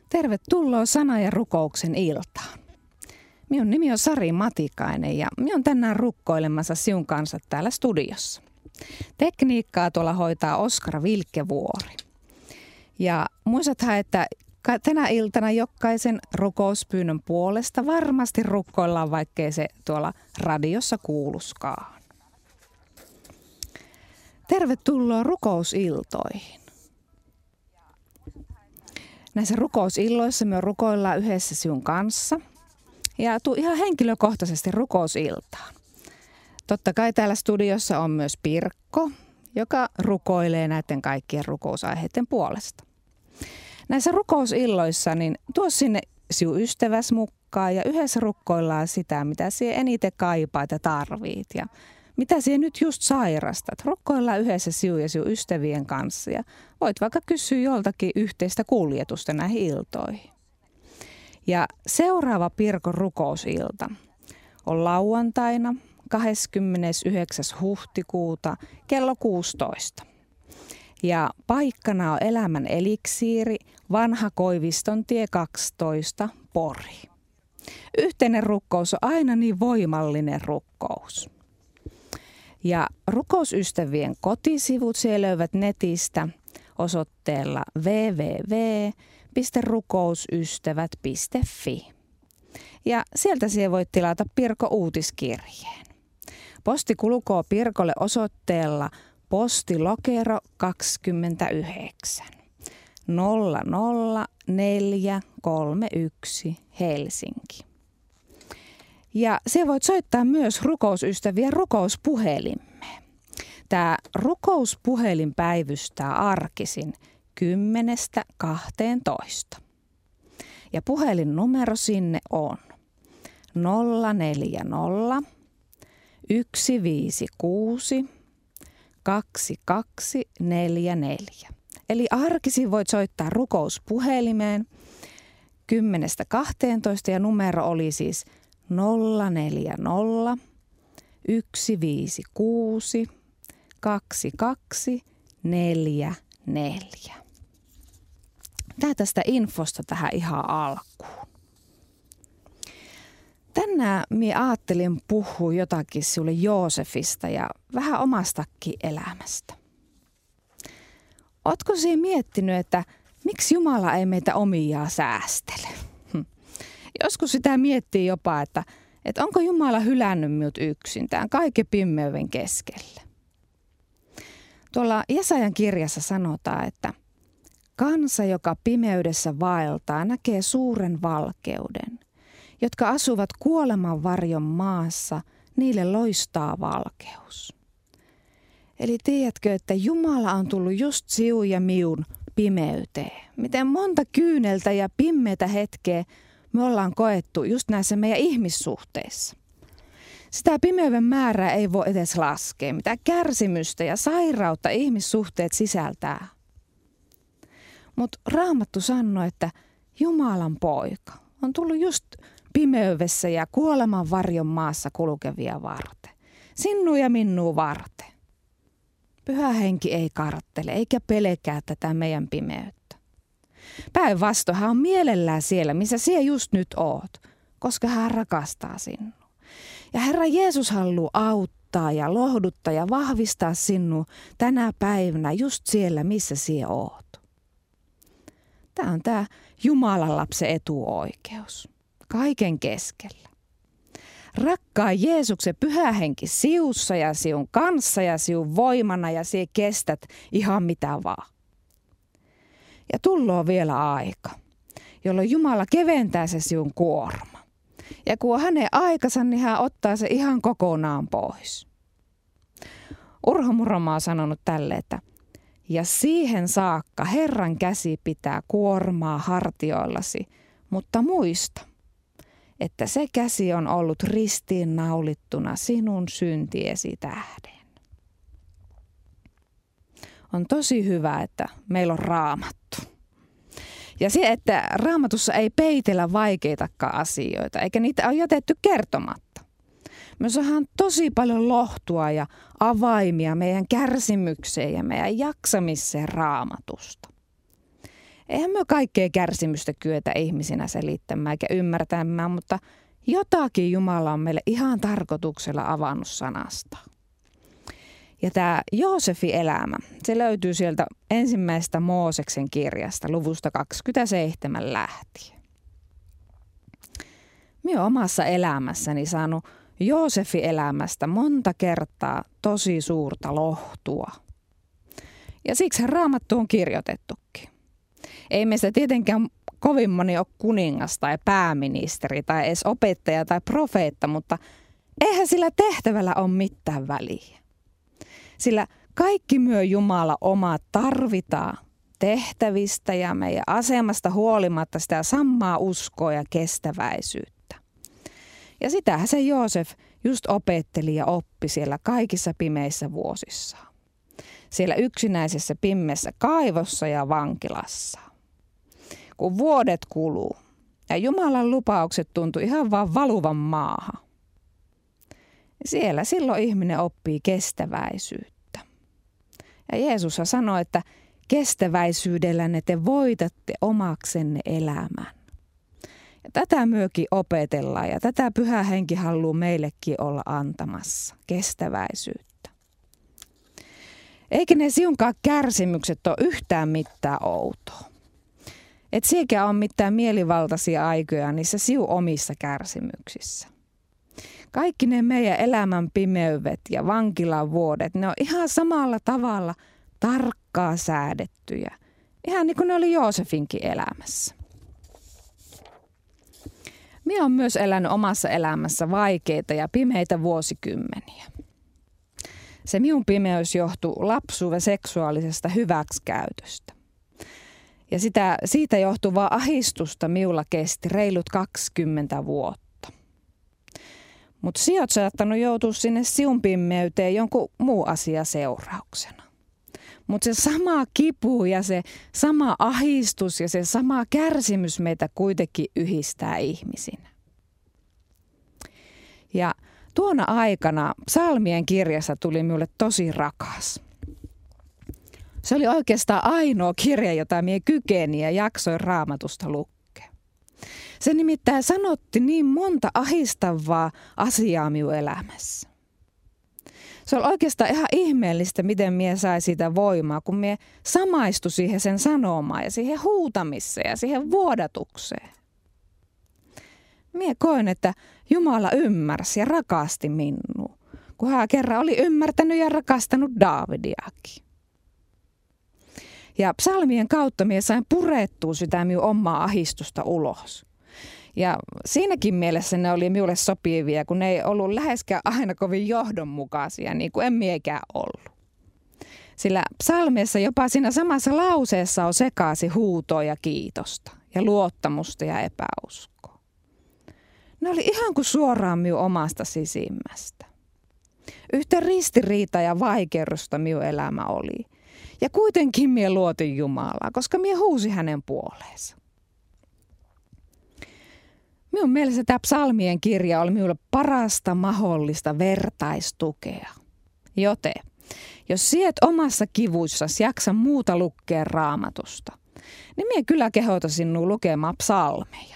Tervetuloa sana- ja rukouksen iltaan. Minun nimi on Sari Matikainen ja minä olen tänään rukkoilemassa sinun kanssa täällä studiossa. Tekniikkaa tuolla hoitaa Oskar Vilkevuori. Ja muistathan, että tänä iltana jokaisen rukouspyynnön puolesta varmasti rukkoillaan, vaikkei se tuolla radiossa kuuluskaan. Tervetuloa rukousiltoihin. Näissä rukousilloissa me rukoillaan yhdessä sinun kanssa ja tuu ihan henkilökohtaisesti rukousiltaan. Totta kai täällä studiossa on myös Pirkko, joka rukoilee näiden kaikkien rukousaiheiden puolesta. Näissä rukousilloissa niin tuo sinne sinun ystäväs mukaan ja yhdessä rukkoillaan sitä, mitä sinä eniten kaipaat ja tarvit ja mitä sinä nyt just sairastat. Rukkoillaan yhdessä sinun ja sinun ystävien kanssa ja voit vaikka kysyä joltakin yhteistä kuljetusta näihin iltoihin. Ja seuraava Pirkon rukousilta on lauantaina 29. huhtikuuta kello 16. Ja paikkana on Elämän eliksiiri, Vanha Koiviston tie 12, Pori. Yhteinen rukous on aina niin voimallinen rukous. Ja rukousystävien kotisivut siellä löyvät netistä osoitteella www.rukousystävät.fi. Ja sieltä siellä voit tilata Pirkon uutiskirjeen. Posti kulkee Pirkolle osoitteella postilokero 29 00431 Helsinki. Ja se voit soittaa myös rukousystävien rukouspuhelimmeen. Tämä rukouspuhelin päivystää arkisin 10-12. Ja puhelinnumero sinne on 040 156 2244. Eli arkisin voit soittaa rukouspuhelimeen 10-12 ja numero oli siis 040 156 2244. Tää tästä infosta tähän ihan alkuun. Tänään minä ajattelin puhua jotakin sinulle Joosefista ja vähän omastakin elämästä. Ootko sinä miettinyt, että miksi Jumala ei meitä omiaan säästele? Joskus sitä miettii jopa, että onko Jumala hylännyt minut yksin tämän kaiken pimeyden keskelle. Tuolla Jesajan kirjassa sanotaan, että kansa, joka pimeydessä vaeltaa, näkee suuren valkeuden. Jotka asuvat kuoleman varjon maassa, niille loistaa valkeus. Eli tiedätkö, että Jumala on tullut just sinun ja minun pimeyteen. Miten monta kyyneltä ja pimeitä hetkeä me ollaan koettu just näissä meidän ihmissuhteissa. Sitä pimeyden määrää ei voi edes laskea, mitä kärsimystä ja sairautta ihmissuhteet sisältää. Mutta Raamattu sanoo, että Jumalan poika on tullut just pimeydessä ja kuoleman varjon maassa kulkevia varten. Sinun ja minun varten. Pyhä henki ei karttele eikä pelkää tätä meidän pimeyttä. Päinvastoin hän on mielellään siellä, missä sinä just nyt oot, koska hän rakastaa sinua. Ja Herra Jeesus haluaa auttaa ja lohduttaa ja vahvistaa sinua tänä päivänä just siellä, missä sinä oot. Tämä on tämä Jumalan lapsen etuoikeus. Kaiken keskellä. Rakkaan Jeesuksen pyhä henki siussa ja siun kanssa ja siun voimana ja sie kestät ihan mitä vaan. Ja tulloo vielä aika, jolloin Jumala keventää se siun kuorma. Ja kun on hänen aikansa, niin hän ottaa se ihan kokonaan pois. Urho Muromaa on sanonut tälle, että ja siihen saakka Herran käsi pitää kuormaa hartioillasi, mutta muista, että se käsi on ollut ristiin naulittuna sinun syntiesi tähden. On tosi hyvä, että meillä on Raamattu. Ja se, että Raamatussa ei peitellä vaikeitakaan asioita, eikä niitä ole jätetty kertomatta. Me saadaan tosi paljon lohtua ja avaimia meidän kärsimykseen ja meidän jaksamiseen Raamatusta. Eihän me kaikkea kärsimystä kyetä ihmisinä selittämään eikä ymmärtämään, mutta jotakin Jumala on meille ihan tarkoituksella avannut sanasta. Ja tämä Joosefin elämä, se löytyy sieltä ensimmäisestä Mooseksen kirjasta, luvusta 27 lähtien. Minä olen omassa elämässäni saanut Joosefin elämästä monta kertaa tosi suurta lohtua. Ja siksi Raamattu on kirjoitettukin. Ei meistä tietenkään kovin moni ole kuningas tai pääministeri tai edes opettaja tai profeetta, mutta eihän sillä tehtävällä ole mitään väliä. Sillä kaikki myö Jumala oma tarvitaan tehtävistä ja meidän asemasta huolimatta sitä samaa uskoa ja kestäväisyyttä. Ja sitähän se Joosef just opetteli ja oppi siellä kaikissa pimeissä vuosissaan. Siellä yksinäisessä pimmeässä kaivossa ja vankilassa. Kun vuodet kuluu ja Jumalan lupaukset tuntui ihan vaan valuvan maahan. Siellä silloin ihminen oppii kestäväisyyttä. Ja Jeesus sanoi, että kestäväisyydellänne te voitatte omaksenne elämän. Ja tätä myökin opetellaan ja tätä Pyhä Henki haluaa meillekin olla antamassa, kestäväisyyttä. Eikä ne siunkaan kärsimykset ole yhtään mitään outoa. Et siekään ole mitään mielivaltaisia aikoja niissä siun omissa kärsimyksissä. Kaikki ne meidän elämän pimeydet ja vankilan vuodet, ne on ihan samalla tavalla tarkkaa säädettyjä. Ihan niin kuin ne oli Joosefinkin elämässä. Minä olen myös elänyt omassa elämässä vaikeita ja pimeitä vuosikymmeniä. Se minun pimeys johtui lapsuuden seksuaalisesta hyväksikäytöstä. Ja siitä johtuvaa ahistusta minulla kesti reilut 20 vuotta. Mutta sinä olet saattanut joutua sinne siun pimeyteen jonkun muu asia seurauksena. Mutta se sama kipu ja se sama ahistus ja se sama kärsimys meitä kuitenkin yhdistää ihmisinä. Ja tuona aikana Psalmien kirjassa tuli minulle tosi rakas. Se oli oikeastaan ainoa kirja, jota minä kykenin ja jaksoin Raamatusta lukea. Se nimittäin sanotti niin monta ahistavaa asiaa minun elämässä. Se oli oikeastaan ihan ihmeellistä, miten minä sai siitä voimaa, kun minä samaistui siihen sen sanomaan ja siihen huutamiseen ja siihen vuodatukseen. Minä koen, että Jumala ymmärsi ja rakasti minua, kun hän kerran oli ymmärtänyt ja rakastanut Daavidiakin. Ja psalmien kautta minä sain purettua sitä minun omaa ahistusta ulos. Ja siinäkin mielessä ne oli minulle sopivia, kun ne ei ollut läheskään aina kovin johdonmukaisia, niin kuin en miekään ollut. Sillä psalmeissa jopa siinä samassa lauseessa on sekaisin huutoa ja kiitosta ja luottamusta ja epäuskoa. Ne oli ihan kuin suoraan minun omasta sisimmästä. Yhtä ristiriita ja vaikeusta minun elämä oli. Ja kuitenkin minä luotin Jumalaa, koska minä huusin hänen puoleensa. Minun mielestä tämä psalmien kirja oli minulle parasta mahdollista vertaistukea. Joten, jos siet omassa kivuissasi jaksa muuta lukea Raamatusta, niin minä kyllä kehotan sinua lukemaan psalmeja.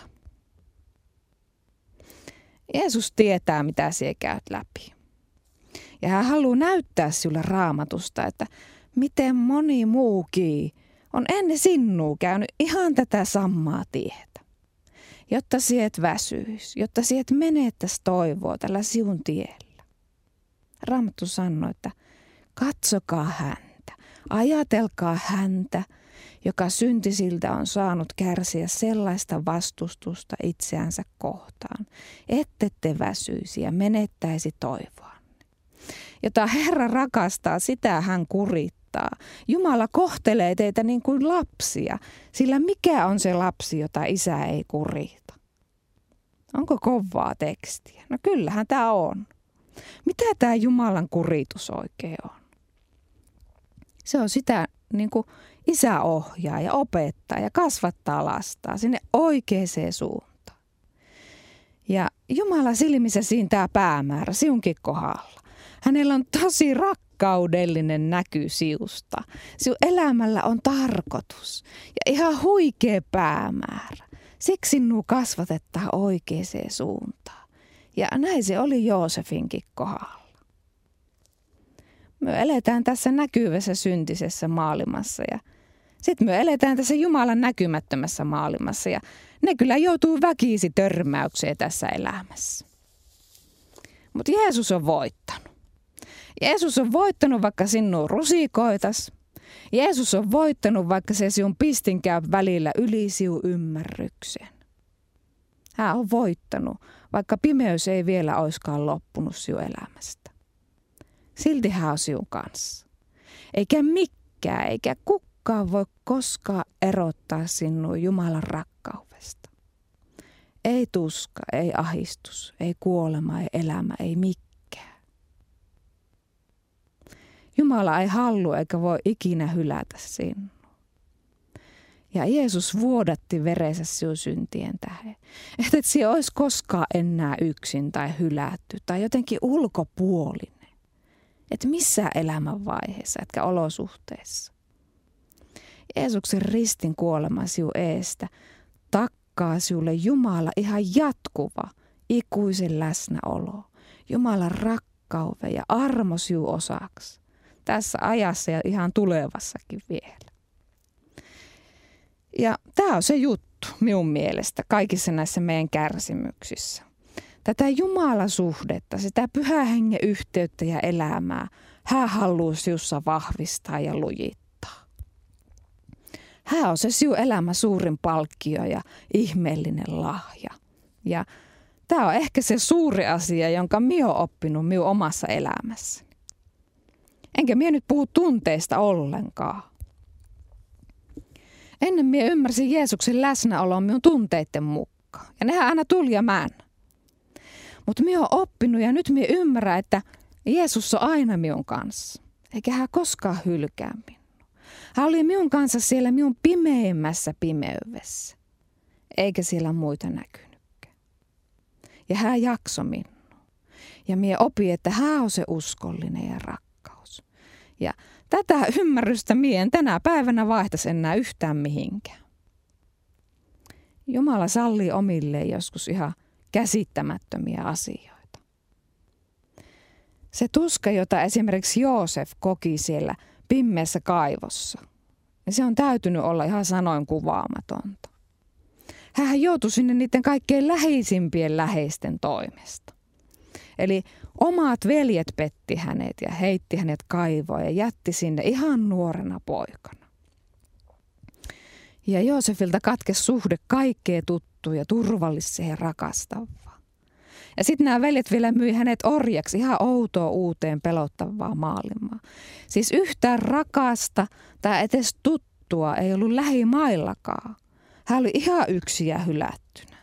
Jeesus tietää, mitä sinä käyt läpi. Ja hän haluaa näyttää sinulle Raamatusta, että miten moni muukin on ennen sinua käynyt ihan tätä samaa tietä. Jotta siet väsyis, jotta siet menettäisi toivoa tällä siun tiellä. Raamattu sanoo, että katsokaa häntä, ajatelkaa häntä, joka syntisiltä on saanut kärsiä sellaista vastustusta itseänsä kohtaan, ette te väsyisi ja menettäisi toivoanne. Jota Herra rakastaa, sitä hän kurittaa. Jumala kohtelee teitä niin kuin lapsia, sillä mikä on se lapsi, jota isä ei kurita? Onko kovaa tekstiä? No kyllähän tämä on. Mitä tämä Jumalan kuritus oikein on? Se on sitä, niin kuin isä ohjaa ja opettaa ja kasvattaa lastaa sinne oikeaan suuntaan. Ja Jumala silmissä siinä tämä päämäärä siunkin kohdalla. Hänellä on tosi rakkaus rakkaudellinen näky siusta. Sinun elämällä on tarkoitus ja ihan huikea päämäärä. Siksi sinua kasvatetaan oikeaan suuntaan. Ja näin se oli Joosefinkin kohdalla. Me eletään tässä näkyvässä syntisessä maailmassa ja sitten me eletään tässä Jumalan näkymättömässä maailmassa ja ne kyllä joutuu väkisi törmäykseen tässä elämässä. Mutta Jeesus on voittanut. Jeesus on voittanut, vaikka sinua rusikoitas. Jeesus on voittanut, vaikka se sinun pistin käy välillä yli sinun ymmärryksen. Hän on voittanut, vaikka pimeys ei vielä olisikaan loppunut sinun elämästä. Silti hän on sinun kanssa. Eikä mikään, eikä kukaan voi koskaan erottaa sinua Jumalan rakkaudesta. Ei tuska, ei ahdistus, ei kuolema, ei elämä, ei mikään. Jumala ei halua eikä voi ikinä hylätä sinua. Ja Jeesus vuodatti verensä sinun syntien tähden. Että et sinä olisi koskaan enää yksin tai hylätty tai jotenkin ulkopuolinen. Että missään elämänvaiheessa etkä olosuhteessa. Jeesuksen ristin kuolema sinun eestä takkaa sinulle Jumala ihan jatkuva, ikuisen läsnäolo. Jumalan rakkauden ja armo sinun osaksi. Tässä ajassa ja ihan tulevassakin vielä. Ja tämä on se juttu minun mielestä kaikissa näissä meidän kärsimyksissä. Tätä Jumalasuhdetta, sitä Pyhän Hengen yhteyttä ja elämää, hän haluaa sinussa vahvistaa ja lujittaa. Hän on se sinun elämä suurin palkkio ja ihmeellinen lahja. Ja tämä on ehkä se suuri asia, jonka minä olen oppinut minun omassa elämässäni. Enkä minä nyt puhu tunteista ollenkaan. Ennen minä ymmärsin Jeesuksen läsnäoloa minun tunteiden mukaan. Ja nehän aina tuli ja mennä. Mutta minä olen oppinut ja nyt minä ymmärrän, että Jeesus on aina minun kanssa. Eikä hän koskaan hylkää minua. Hän oli minun kanssa siellä minun pimeimmässä pimeydessä. Eikä siellä muita näkynytkään. Ja hän jaksoi minua. Ja minä opin, että hän on se uskollinen ja rakkaus. Ja tätä ymmärrystä minä en tänä päivänä vaihtaisi enää yhtään mihinkään. Jumala sallii omilleen joskus ihan käsittämättömiä asioita. Se tuska, jota esimerkiksi Joosef koki siellä pimmeässä kaivossa, niin se on täytynyt olla ihan sanoin kuvaamatonta. Hän joutui sinne niiden kaikkein läheisimpien läheisten toimesta. Eli omat veljet petti hänet ja heitti hänet kaivoon ja jätti sinne ihan nuorena poikana. Ja Joosefilta katkesi suhde kaikkea tuttuun ja turvalliseen ja rakastavaan. Ja sitten nämä veljet vielä myi hänet orjaksi ihan outoa uuteen pelottavaa maailmaa. Siis yhtään rakasta tai edes tuttua ei ollut lähimaillakaan. Hän oli ihan yksin ja hylättynä.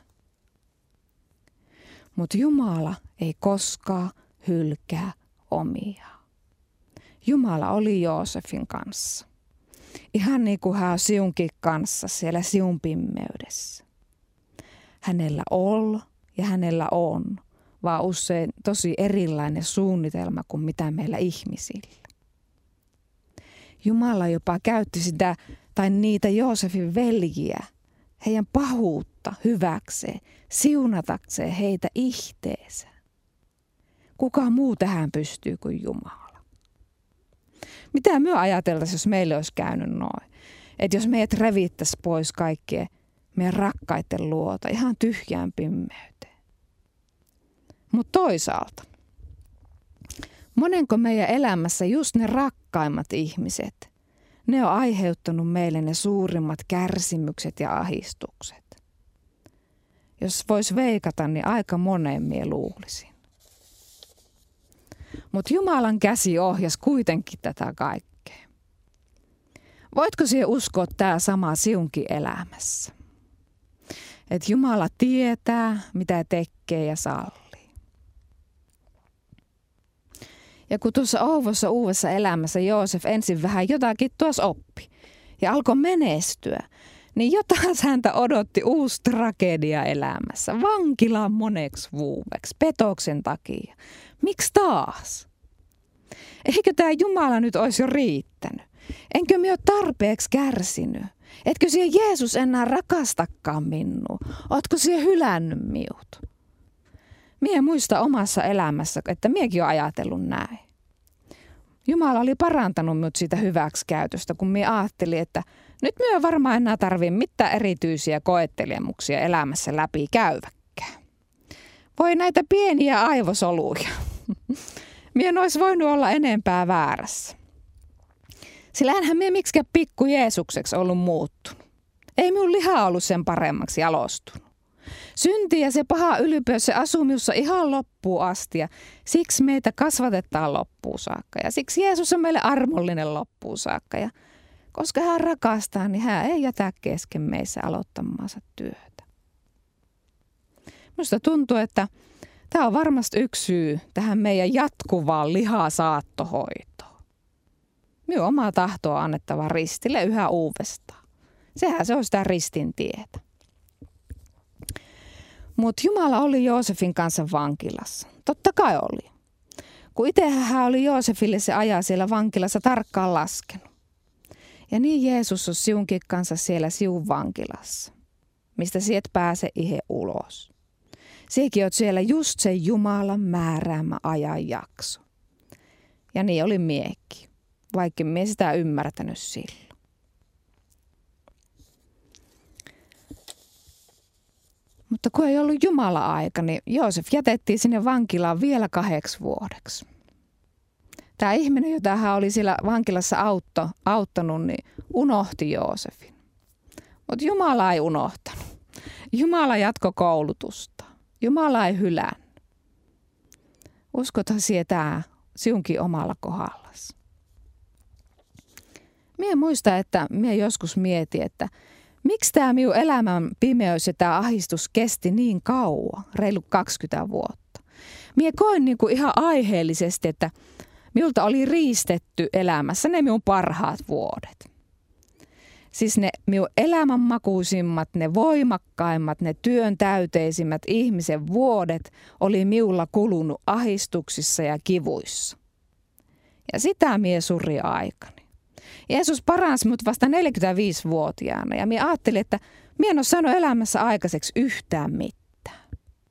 Mutta Jumala ei koskaan hylkää omiaan. Jumala oli Joosefin kanssa. Ihan niin kuin hän on siunkin kanssa siellä siun pimmeydessä. Hänellä oli ja hänellä on, vaan usein tosi erilainen suunnitelma kuin mitä meillä ihmisillä. Jumala jopa käytti sitä tai niitä Joosefin veljiä, heidän pahuutta hyväkseen, siunatakseen heitä ihteensä. Kuka muu tähän pystyy kuin Jumala? Mitä me ajateltaisiin, jos meille olisi käynyt noin? Että jos meidät revittäisi pois kaikkien meidän rakkaiden luota ihan tyhjään pimmeyteen. Mutta toisaalta, monenko meidän elämässä just ne rakkaimmat ihmiset, ne on aiheuttanut meille ne suurimmat kärsimykset ja ahdistukset. Jos vois veikata, niin aika moneen mie luulisin. Mutta Jumalan käsi ohjasi kuitenkin tätä kaikkea. Voitko siihen uskoa tämä sama siunkin elämässä? Että Jumala tietää, mitä tekee ja sallii. Ja kun tuossa ouvossa uudessa elämässä Joosef ensin vähän jotakin tuossa oppi ja alkoi menestyä, niin jotain häntä odotti uusi tragedia elämässä. Vankilaan moneksi vuodeksi, petoksen takia. Miksi taas? Eikö tämä Jumala nyt olisi jo riittänyt? Enkö minä ole tarpeeksi kärsinyt? Etkö siellä Jeesus enää rakastakaan minua? Ootko siellä hylännyt minut? Mie muista omassa elämässä, että miekin olen ajatellut näin. Jumala oli parantanut minut siitä hyväksikäytöstä, kun mie ajattelin, että nyt minä varmaan enää tarvitse mitään erityisiä koettelemuksia elämässä läpi käyväkään. Voi näitä pieniä aivosoluja. Mie en olisi voinut olla enempää väärässä. Sillä enhän mie miksikään pikku Jeesukseksi ollut muuttunut. Ei minun liha ollut sen paremmaksi jalostunut. Synti ja se paha ylpeys, se asuu minussa ihan loppuun asti ja siksi meitä kasvatetaan loppuun saakka. Ja siksi Jeesus on meille armollinen loppuun saakka. Ja koska hän rakastaa, niin hän ei jätä kesken meissä aloittamaansa työtä. Minusta tuntuu, että tämä on varmasti yksi syy tähän meidän jatkuvaan lihasaattohoitoon. Minun omaa tahtoa on annettava ristille yhä uudestaan. Sehän se on sitä ristin tietä. Mutta Jumala oli Joosefin kanssa vankilassa. Totta kai oli. Kun itsehän hän oli Joosefille se ajan siellä vankilassa tarkkaan laskenut. Ja niin Jeesus on siunkin kanssa siellä siun vankilassa, mistä sieltä pääse ihe ulos. Siekin oot siellä just se Jumalan määräämä ajanjakso. Ja niin oli miekin, vaikka mie sitä ymmärtänyt silloin. Mutta kun ei ollut Jumala-aika, niin Joosef jätettiin sinne vankilaan vielä 8 vuodeksi. Tämä ihminen, jota hän oli siellä vankilassa auttanut, niin unohti Joosefin. Mutta Jumala ei unohtanut. Jumala jatkoi koulutusta. Jumala ei hylännyt. Uskothan sietää siunkin omalla kohdallasi. Mie muista, että mie joskus mietin, että miksi tämä minun elämän pimeys ja tämä ahdistus kesti niin kauan, reilu 20 vuotta. Mie koin niin kuin ihan aiheellisesti, että minulta oli riistetty elämässä ne minun parhaat vuodet. Siis ne minun elämänmakuisimmat, ne voimakkaimmat, ne työn täyteisimmät ihmisen vuodet oli minulla kulunut ahdistuksissa ja kivuissa. Ja sitä mie suri aikani. Jeesus paransi minut vasta 45-vuotiaana ja minä ajattelin, että minä en ole saanut elämässä aikaiseksi yhtään mitään.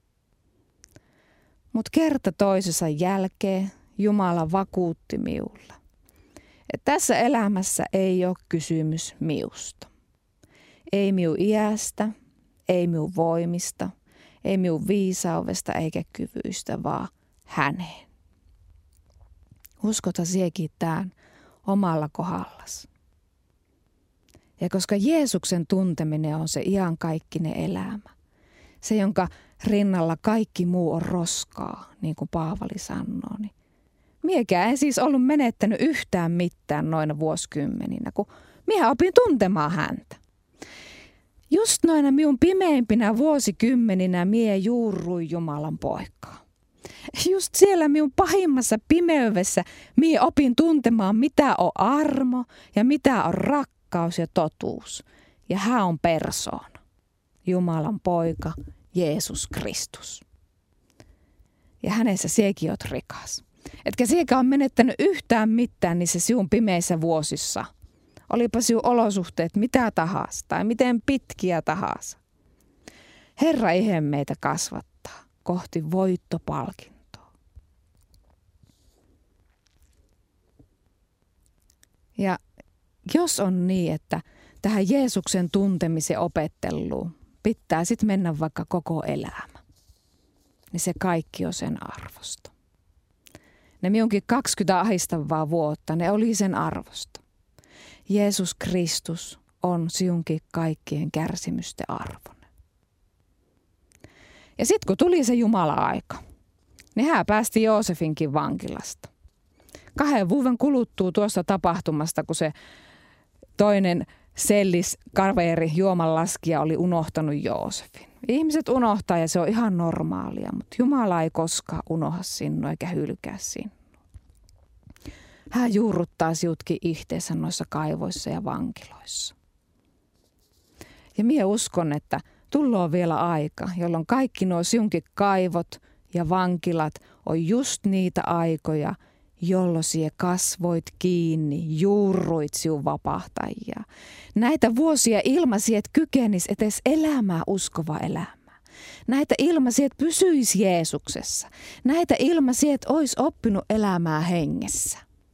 Mutta kerta toisensa jälkeen Jumala vakuutti minulle, että tässä elämässä ei ole kysymys minusta. Ei minun iästä, ei minun voimista, ei minun viisaudesta eikä kyvyistä, vaan häneen. Uskota siekin tämän omalla kohdallasi. Ja koska Jeesuksen tunteminen on se iankaikkinen elämä, se jonka rinnalla kaikki muu on roskaa, niin kuin Paavali sanoo, niin miekään en siis ollut menettänyt yhtään mitään noina vuosikymmeninä, kun minä opin tuntemaan häntä. Just noina minun pimeimpinä vuosikymmeninä mie juurruin Jumalan poikaa. Just siellä minun pahimmassa pimeydessä mie opin tuntemaan, mitä on armo ja mitä on rakkaus ja totuus. Ja hän on persoona, Jumalan poika, Jeesus Kristus. Ja hänessä siekin oot rikas. Etkä siekä on menettänyt yhtään mitään niissä sinun pimeissä vuosissa. Olipa sinun olosuhteet mitä tahansa tai miten pitkiä tahansa. Herra ihe meitä kasvattaa kohti voittopalkintoa. Ja jos on niin, että tähän Jeesuksen tuntemisen opetteluun pitää sitten mennä vaikka koko elämä, niin se kaikki on sen arvosta. Ne minunkin 20 ahdistavaa vuotta, ne oli sen arvosta. Jeesus Kristus on sinunkin kaikkien kärsimysten arvoinen. Ja sitten kun tuli se Jumala-aika, niin hän päästi Joosefinkin vankilasta. 2 vuoden kuluttua tuosta tapahtumasta, kun se toinen selliskaveri juomanlaskija oli unohtanut Joosefin. Ihmiset unohtaa ja se on ihan normaalia, mutta Jumala ei koskaan unohda sinua eikä hylkää sinua. Hän juurruttaa sinutkin ihteensä noissa kaivoissa ja vankiloissa. Ja minä uskon, että tullaan vielä aika, jolloin kaikki nuo sinunkin kaivot ja vankilat on just niitä aikoja, jollo sie kasvoit kiinni, juurruit siu vapahtajia. Näitä vuosia ilmasi, et kykenis etes elämää uskova elämää. Näitä ilmasi, et pysyis Jeesuksessa. Näitä ilmasi, et ois oppinut elämää hengessä.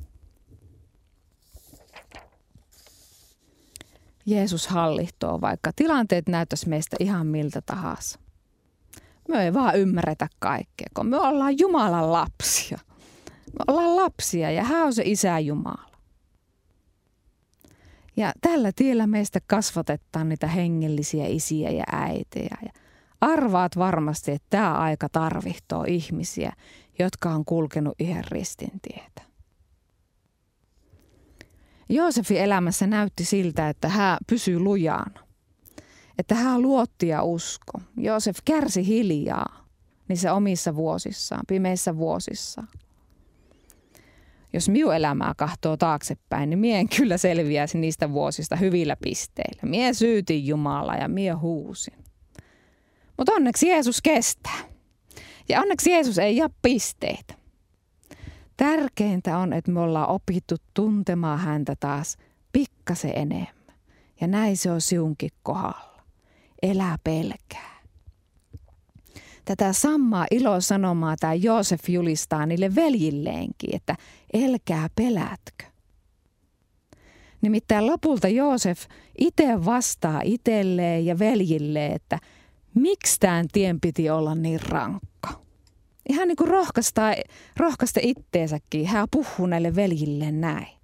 Jeesus hallihtoo, vaikka tilanteet näyttäisi meistä ihan miltä tahansa. Me ei vaan ymmärretä kaikkea, kun me ollaan Jumalan lapsia. Me ollaan lapsia ja hän on se Isä Jumala. Ja tällä tiellä meistä kasvatetaan niitä hengellisiä isiä ja äitejä. Ja arvaat varmasti, että tämä aika tarvihtoo ihmisiä, jotka on kulkenut yhden ristin tietä. Joosefin elämässä näytti siltä, että hän pysyi lujana. Että hän luotti ja usko. Joosef kärsi hiljaa niissä omissa vuosissaan, pimeissä vuosissaan. Jos minun elämää kahtoo taaksepäin, niin mie en kyllä selviäisi niistä vuosista hyvillä pisteillä. Mie syytin Jumalaa ja mie huusin. Mutta onneksi Jeesus kestää. Ja onneksi Jeesus ei jaa pisteitä. Tärkeintä on, että me ollaan opittu tuntemaan häntä taas pikkasen enemmän. Ja näin se on siunkin kohdalla. Elää pelkää. Tätä samaa ilosanomaa tämä Joosef julistaa niille veljilleenkin, että älkää pelätkö. Nimittäin lopulta Joosef itse vastaa itselleen ja veljilleen, että miksi tämän tien piti olla niin rankka. Ihan niin kuin rohkaista itteensäkin, hän puhuu näille veljilleen näin.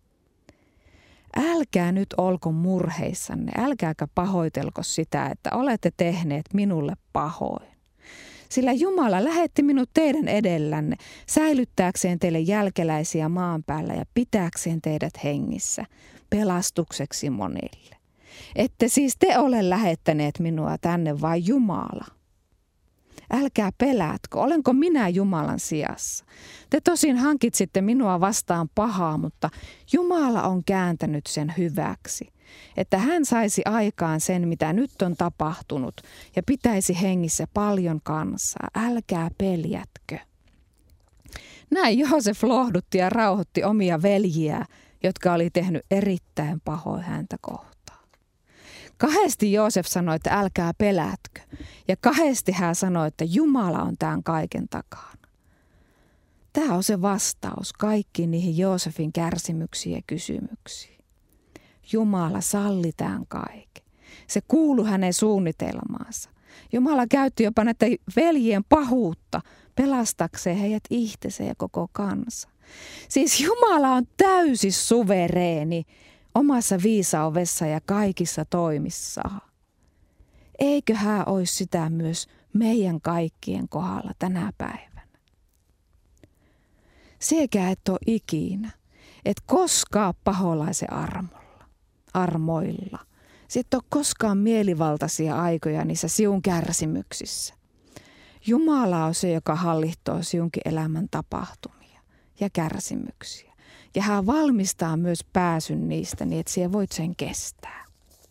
Älkää nyt olko murheissanne, älkääkä pahoitelko sitä, että olette tehneet minulle pahoin. Sillä Jumala lähetti minut teidän edellänne säilyttääkseen teille jälkeläisiä maan päällä ja pitääkseen teidät hengissä pelastukseksi monille. Ette siis te ole lähettäneet minua tänne, vaan Jumala. Älkää pelätkö, olenko minä Jumalan sijassa. Te tosin hankitsitte minua vastaan pahaa, mutta Jumala on kääntänyt sen hyväksi, että hän saisi aikaan sen, mitä nyt on tapahtunut, ja pitäisi hengissä paljon kansaa. Älkää peljätkö. Näin Joosef lohdutti ja rauhoitti omia veljiä, jotka oli tehnyt erittäin pahoin häntä kohtaan. Kahdesti Joosef sanoi, että älkää pelätkö, ja kahdesti hän sanoi, että Jumala on tämän kaiken takana. Tämä on se vastaus kaikkiin niihin Joosefin kärsimyksiin ja kysymyksiin. Jumala salli tämän kaiken. Se kuului hänen suunnitelmaansa. Jumala käytti jopa näiden veljien pahuutta pelastakseen heidät itsensä ja koko kansa. Siis Jumala on täysin suvereeni omassa viisaudessa ja kaikissa toimissaan. Eikö hän olisi sitä myös meidän kaikkien kohdalla tänä päivänä? Sekä et ole ikinä, et koskaan paholaisen armoilla. Se et ole koskaan mielivaltaisia aikoja niissä siun kärsimyksissä. Jumala on se, joka hallihtoo siunkin elämän tapahtumia ja kärsimyksiä. Ja hän valmistaa myös pääsyn niistä niin, että siellä voit sen kestää.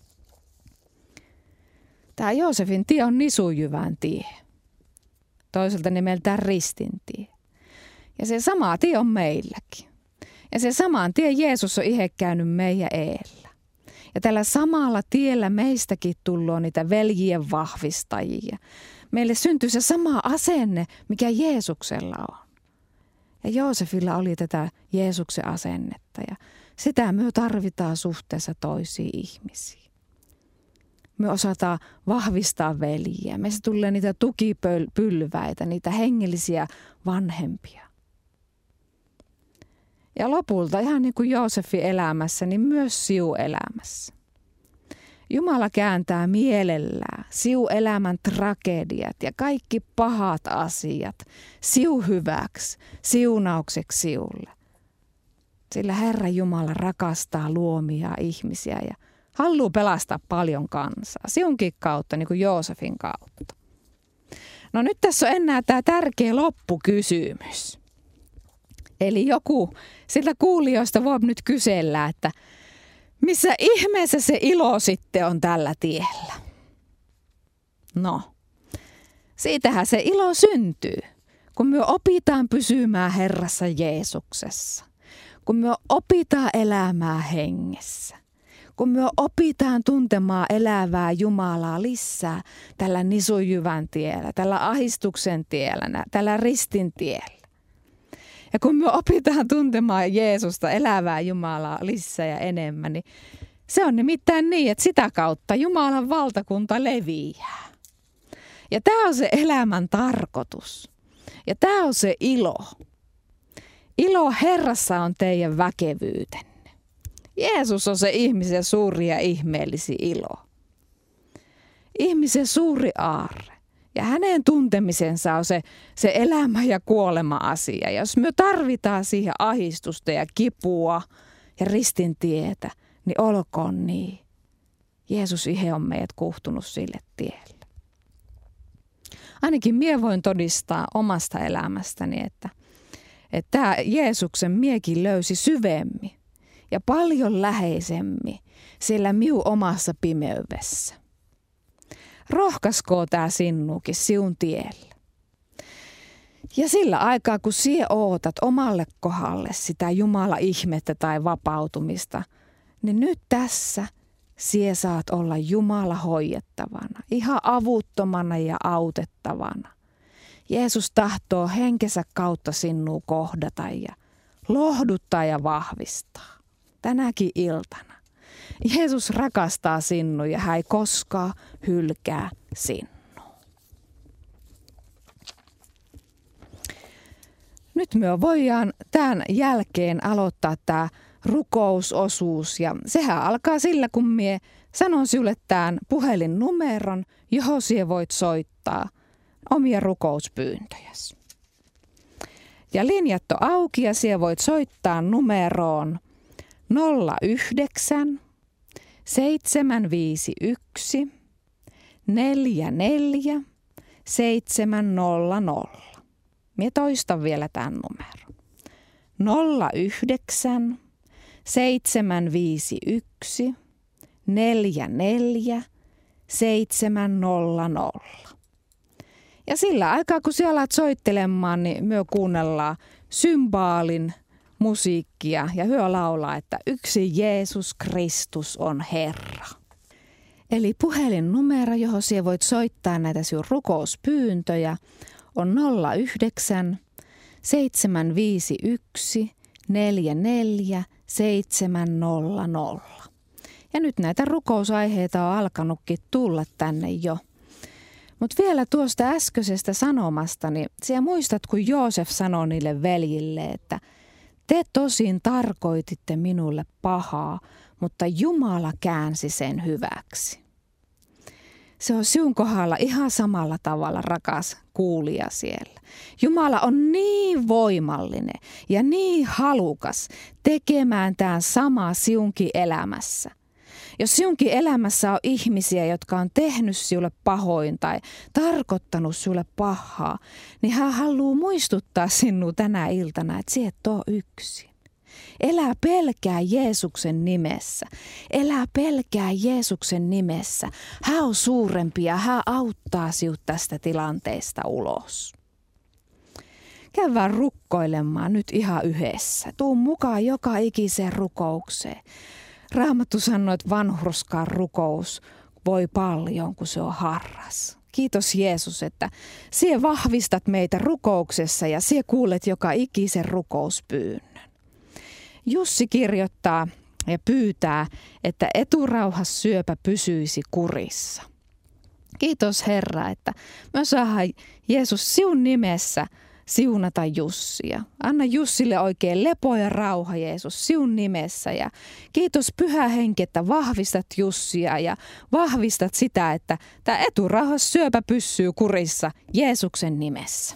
Tämä Joosefin tie on nisujyvän tie. Toiselta nimeltään ristintie. Ja se sama tie on meilläkin. Ja se saman tie Jeesus on itse käynyt meidän eellä. Ja tällä samalla tiellä meistäkin tullaan niitä veljien vahvistajia. Meille syntyy se sama asenne, mikä Jeesuksella on. Ja Joosefilla oli tätä Jeesuksen asennetta ja sitä me tarvitaan suhteessa toisiin ihmisiin. Me osataan vahvistaa veljiä. Meistä tulee niitä tukipylväitä, niitä hengellisiä vanhempia. Ja lopulta ihan niin kuin Joosefin elämässä, niin myös siu elämässä. Jumala kääntää mielellään siu elämän tragediat ja kaikki pahat asiat siu hyväksi, siunaukseksi siulle. Sillä Herra Jumala rakastaa luomia ihmisiä ja haluaa pelastaa paljon kansaa. Siunkin kautta, niin kuin Joosefin kautta. No nyt tässä on enää tämä tärkeä loppukysymys. Eli joku sillä kuulijoista voi nyt kysellä, että missä ihmeessä se ilo sitten on tällä tiellä? No, siitähän se ilo syntyy, kun me opitaan pysymään Herrassa Jeesuksessa, kun me opitaan elämään hengessä, kun me opitaan tuntemaan elävää Jumalaa lisää tällä nisujyvän tiellä, tällä ahdistuksen tiellä, tällä ristin tiellä. Ja kun me opitaan tuntemaan Jeesusta, elävää Jumalaa lisää ja enemmän, niin se on nimittäin niin, että sitä kautta Jumalan valtakunta leviää. Ja tämä on se elämän tarkoitus. Ja tämä on se ilo. Ilo Herrassa on teidän väkevyytenne. Jeesus on se ihmisen suuri ja ihmeellisi ilo. Ihmisen suuri aarre. Ja hänen tuntemisensa on se elämä ja kuolema asia. Jos me tarvitaan siihen ahdistusta ja kipua ja ristin tietä, niin olkoon niin. Jeesus itse on meidät kuhtunut sille tielle. Ainakin mie voin todistaa omasta elämästäni, että tämä Jeesuksen miekin löysi syvemmin ja paljon läheisemmin siellä minun omassa pimeydessä. Rohkaiskoo tämä sinuukin siun tiellä. Ja sillä aikaa, kun sie ootat omalle kohdalle sitä Jumala-ihmettä tai vapautumista, niin nyt tässä sie saat olla Jumala hoidettavana, ihan avuttomana ja autettavana. Jeesus tahtoo henkensä kautta sinua kohdata ja lohduttaa ja vahvistaa. Tänäkin iltana. Jeesus rakastaa sinua ja hän ei koskaan hylkää sinua. Nyt me voidaan tämän jälkeen aloittaa tämä rukousosuus ja sehän alkaa sillä, kun mie sanon sinulle tämän puhelinnumeron, johon sinä voit soittaa omia rukouspyyntöjäsi. Ja linjat on auki ja sinä voit soittaa numeroon 09 751 44 700. Minä toistan vielä tämän numeron. 09 751 44 700. Ja sillä aikaa, kun siellä alat soittelemaan, niin me kuunnellaan symbaalin musiikkia ja hyö laulaa, että yksi Jeesus Kristus on Herra. Eli puhelinnumero, johon sinä voit soittaa näitä sinun rukouspyyntöjä, on 09 751 44 700. Ja nyt näitä rukousaiheita on alkanutkin tulla tänne jo. Mutta vielä tuosta äskeisestä sanomastani, sinä muistat, kun Joosef sanoi niille veljille, että te tosin tarkoititte minulle pahaa, mutta Jumala käänsi sen hyväksi. Se on sinun kohdalla ihan samalla tavalla, rakas kuulija siellä. Jumala on niin voimallinen ja niin halukas tekemään tämän samaa sinunkin elämässä. Jos sinunkin elämässä on ihmisiä, jotka on tehnyt sinulle pahoin tai tarkoittanut sinulle pahaa, niin hän haluaa muistuttaa sinua tänä iltana, että sinä et ole yksin. Elää pelkää Jeesuksen nimessä. Elää pelkää Jeesuksen nimessä. Hän on suurempi ja hän auttaa sinut tästä tilanteesta ulos. Käydään rukkoilemaan nyt ihan yhdessä. Tuu mukaan joka ikiseen rukoukseen. Raamattu sanoo, että vanhurskaan rukous voi paljon, kun se on harras. Kiitos Jeesus, että sinä vahvistat meitä rukouksessa ja sinä kuulet joka ikisen rukouspyynnön. Jussi kirjoittaa ja pyytää, että eturauhassyöpä pysyisi kurissa. Kiitos Herra, että me saadaan Jeesus sinun nimessä siunata Jussia. Anna Jussille oikein lepo ja rauha Jeesus sinun nimessä ja kiitos Pyhä Henki, että vahvistat Jussia ja vahvistat sitä, että tämä eturauhassyöpä pysyy kurissa Jeesuksen nimessä.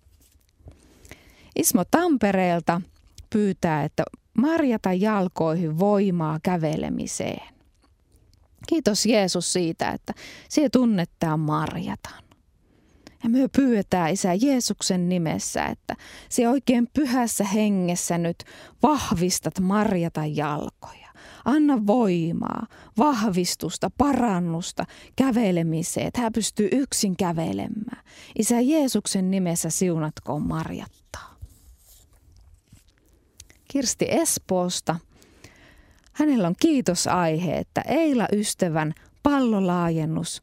Ismo Tampereelta pyytää, että marjata jalkoihin voimaa kävelemiseen. Kiitos Jeesus siitä, että sinä tunnet tämän Marjatan. Ja me pyydetään Isä Jeesuksen nimessä, että sinä oikein pyhässä hengessä nyt vahvistat Marjatan jalkoja. Anna voimaa, vahvistusta, parannusta kävelemiseen, että hän pystyy yksin kävelemään. Isä Jeesuksen nimessä siunatkoon Marjattaa. Kirsti Espoosta. Hänellä on kiitosaihe, että Eila ystävän pallolaajennus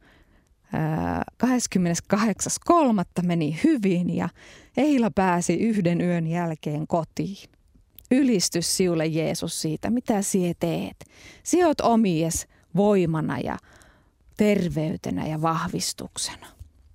28.3. meni hyvin ja Eila pääsi 1 yön jälkeen kotiin. Ylistys siulle Jeesus siitä, mitä sie teet. Sie oot omies voimana ja terveytenä ja vahvistuksena.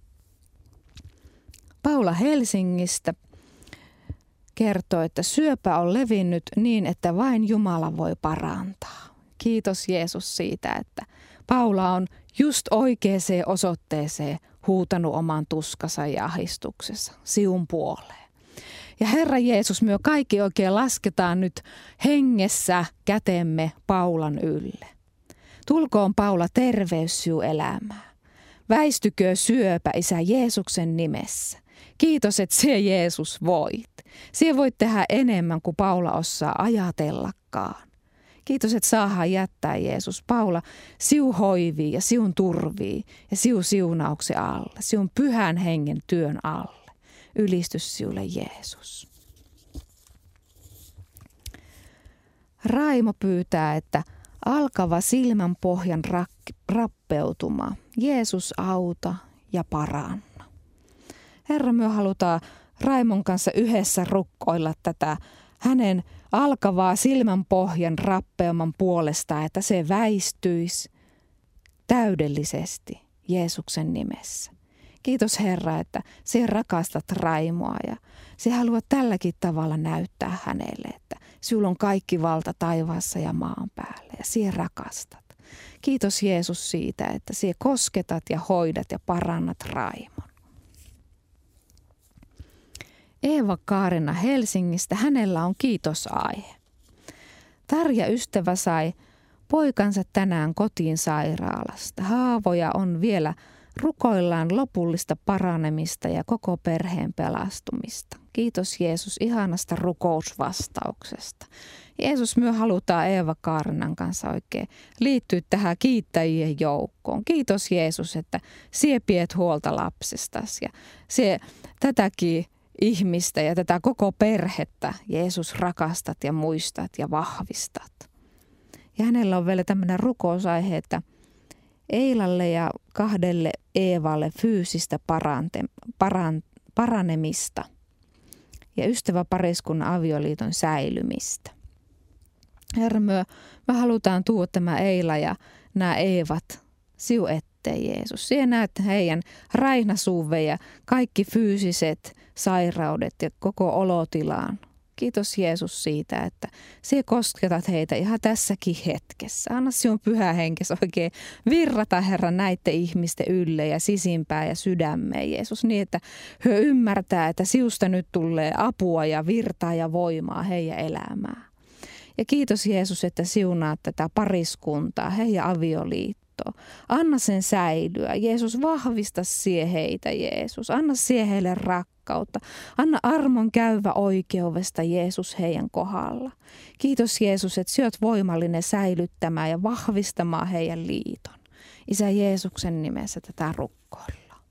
Paula Helsingistä kertoo, että syöpä on levinnyt niin, että vain Jumala voi parantaa. Kiitos Jeesus siitä, että Paula on just oikeaan osoitteeseen huutanut oman tuskansa ja ahdistuksensa siun puoleen. Ja Herra Jeesus, me kaikki oikein lasketaan nyt hengessä kätemme Paulan ylle. Tulkoon Paula terveys siu elämää. Väistykö syöpä Isä Jeesuksen nimessä. Kiitos, että se Jeesus voit. Sie voit tehdä enemmän kuin Paula osaa ajatellakaan. Kiitos, että saadaan jättää Jeesus Paula siu hoivii ja siun turvii ja siu siunauksen alle, siun pyhän hengen työn alle. Ylistys siulle Jeesus. Raimo pyytää, että alkava silmän pohjan rappeutuma. Jeesus auta ja paranna. Herra, me halutaan Raimon kanssa yhdessä rukkoilla tätä hänen alkavaa silmän pohjan rappeuman puolesta, että se väistyisi täydellisesti Jeesuksen nimessä. Kiitos Herra, että sinä rakastat Raimoa ja sinä haluat tälläkin tavalla näyttää hänelle, että sinulla on kaikki valta taivaassa ja maan päällä ja sinä rakastat. Kiitos Jeesus siitä, että sinä kosketat ja hoidat ja parannat Raimon. Eeva Kaarina Helsingistä, hänellä on kiitosaihe. Tarja ystävä sai poikansa tänään kotiin sairaalasta. Haavoja on vielä, rukoillaan lopullista paranemista ja koko perheen pelastumista. Kiitos Jeesus ihanasta rukousvastauksesta. Jeesus, me halutaan Eeva Kaarinan kanssa oikein liittyä tähän kiittäjien joukkoon. Kiitos Jeesus, että sie piet huolta lapsestasi ja sie tätäkin ihmistä ja tätä koko perhettä Jeesus rakastat ja muistat ja vahvistat. Ja hänellä on vielä tämmöinen rukousaihe, että Eilalle ja 2 Eevalle fyysistä paranemista ja ystäväpariskunnan avioliiton säilymistä. Herra, me halutaan tuoda tämä Eila ja nämä Eevat siu etteen Jeesus. Sinä näet heidän rainasuuve ja kaikki fyysiset sairaudet ja koko olotilaan. Kiitos Jeesus siitä, että sinä kosketat heitä ihan tässäkin hetkessä. Anna sinun pyhä henkes oikein virrata Herra näiden ihmisten ylle ja sisimpään ja sydämeen Jeesus niin, että he ymmärtää, että siusta nyt tulee apua ja virtaa ja voimaa heidän elämään. Ja kiitos Jeesus, että siunaat tätä pariskuntaa, heidän avioliittoa. Anna sen säilyä. Jeesus, vahvista sie heitä, Jeesus. Anna sie heille rakkautta. Anna armon käyvä oikeudesta, Jeesus, heidän kohdalla. Kiitos Jeesus, että sinä olet voimallinen säilyttämään ja vahvistamaan heidän liiton. Isä Jeesuksen nimessä tätä rukkoillaan.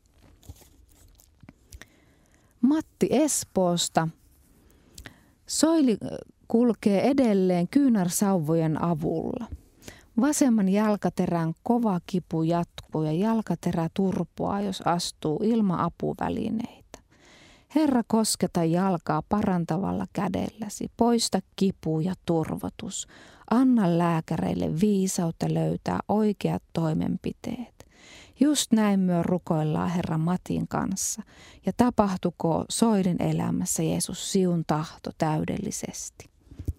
Matti Espoosta. Soili kulkee edelleen kyynärsauvojen avulla. Vasemman jalkaterän kova kipu jatkuu ja jalkaterä turpoaa, jos astuu ilman apuvälineitä. Herra, kosketa jalkaa parantavalla kädelläsi. Poista kipu ja turvotus. Anna lääkäreille viisautta löytää oikeat toimenpiteet. Just näin myö rukoillaan Herra Matin kanssa. Ja tapahtuko Soilin elämässä Jeesus siun tahto täydellisesti.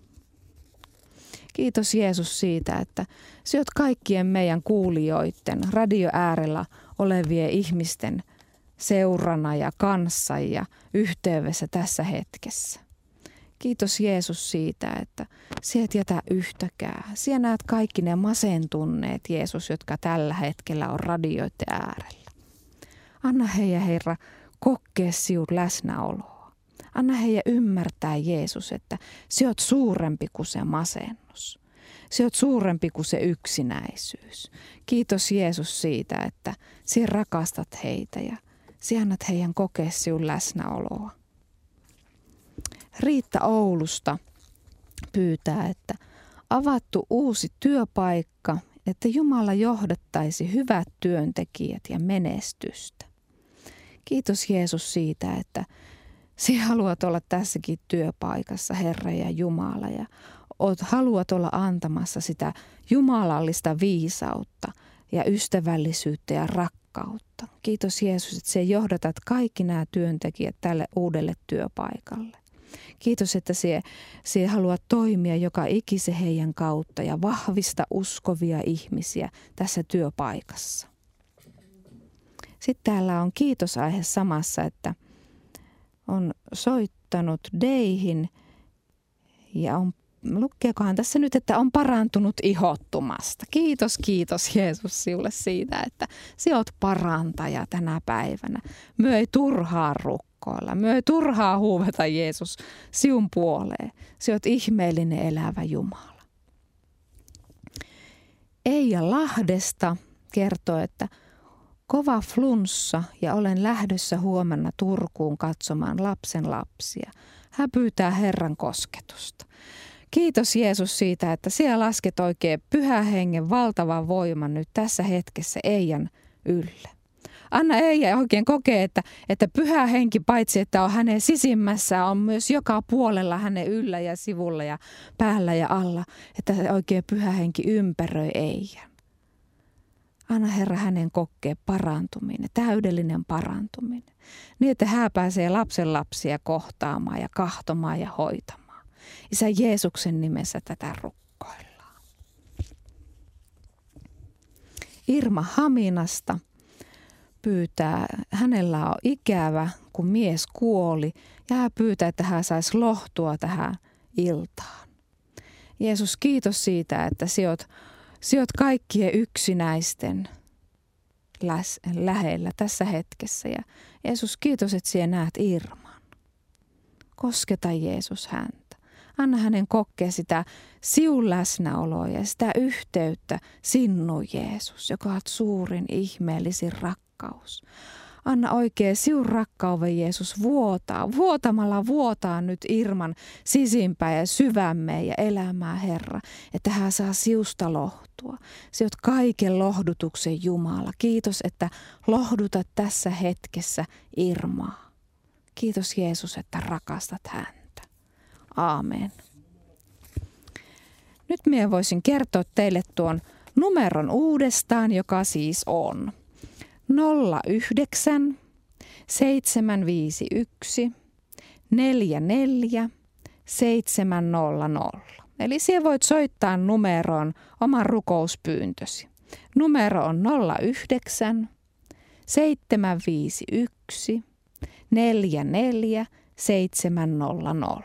Kiitos Jeesus siitä, että sinä olet kaikkien meidän kuulijoiden, radio äärellä olevien ihmisten seurana ja kanssa ja yhteydessä tässä hetkessä. Kiitos Jeesus siitä, että sinä et jätä yhtäkään. Sinä näet kaikki ne masentuneet, Jeesus, jotka tällä hetkellä on radioiden äärellä. Anna heidän, Herra, kokea sinut läsnäoloa. Anna heidän ymmärtää, Jeesus, että sinä olet suurempi kuin se masennus. Sinä olet suurempi kuin se yksinäisyys. Kiitos Jeesus siitä, että sinä rakastat heitä ja sinä annat heidän kokea sinun läsnäoloa. Riitta Oulusta pyytää, että avattu uusi työpaikka, että Jumala johdattaisi hyvät työntekijät ja menestystä. Kiitos Jeesus siitä, että sinä haluat olla tässäkin työpaikassa, Herra ja Jumala, ja haluat olla antamassa sitä jumalallista viisautta ja ystävällisyyttä ja rakkautta. Kiitos Jeesus, että sinä johdatat kaikki nämä työntekijät tälle uudelle työpaikalle. Kiitos, että sinä haluat toimia joka ikisen heidän kautta ja vahvista uskovia ihmisiä tässä työpaikassa. Sitten täällä on kiitosaihe samassa, että on soittanut Deihin ja lukeekohan tässä nyt, että on parantunut ihottumasta. Kiitos Jeesus sinulle siitä, että sinä olet parantaja tänä päivänä. Myö ei turhaa rukkoilla, myö ei turhaa huuveta Jeesus sinun puoleen. Sinä olet ihmeellinen elävä Jumala. Eija Lahdesta kertoo, että kova flunssa ja olen lähdössä huomenna Turkuun katsomaan lapsen lapsia. Hän pyytää Herran kosketusta. Kiitos Jeesus siitä, että siellä lasket oikein Pyhän Hengen valtavan voiman nyt tässä hetkessä Eijan ylle. Anna Eija oikein kokea, että Pyhä Henki paitsi, että on hänen sisimmässä, on myös joka puolella hänen yllä ja sivulla ja päällä ja alla, että oikein Pyhä Henki ympäröi Eijan. Anna Herra hänen kokea parantuminen, täydellinen parantuminen, niin että hän pääsee lapsen lapsia kohtaamaan ja kahtomaan ja hoitamaan. Isä Jeesuksen nimessä tätä rukkoillaan. Irma Haminasta pyytää, hänellä on ikävä, kun mies kuoli, ja hän pyytää, että hän saisi lohtua tähän iltaan. Jeesus, kiitos siitä, että sinä olet kaikkien yksinäisten lähellä tässä hetkessä. Ja Jeesus, kiitos, että sinä näet Irman. Kosketa Jeesus häntä. Anna hänen kokea sitä sinun läsnäoloa ja sitä yhteyttä sinun Jeesus, joka on suurin ihmeellisin rakkaus. Anna oikein sinun rakkauden Jeesus vuotamalla vuotaa nyt Irman sisimpään ja syvämmeen ja elämää Herra, että hän saa siusta lohtua. Sinä olet kaiken lohdutuksen Jumala. Kiitos, että lohdutat tässä hetkessä Irmaa. Kiitos Jeesus, että rakastat häntä. Aamen. Nyt minä voisin kertoa teille tuon numeron uudestaan, joka siis on 09 751 44 700. Eli sinä voit soittaa numeroon oman rukouspyyntösi. Numero on 09 751 44 700.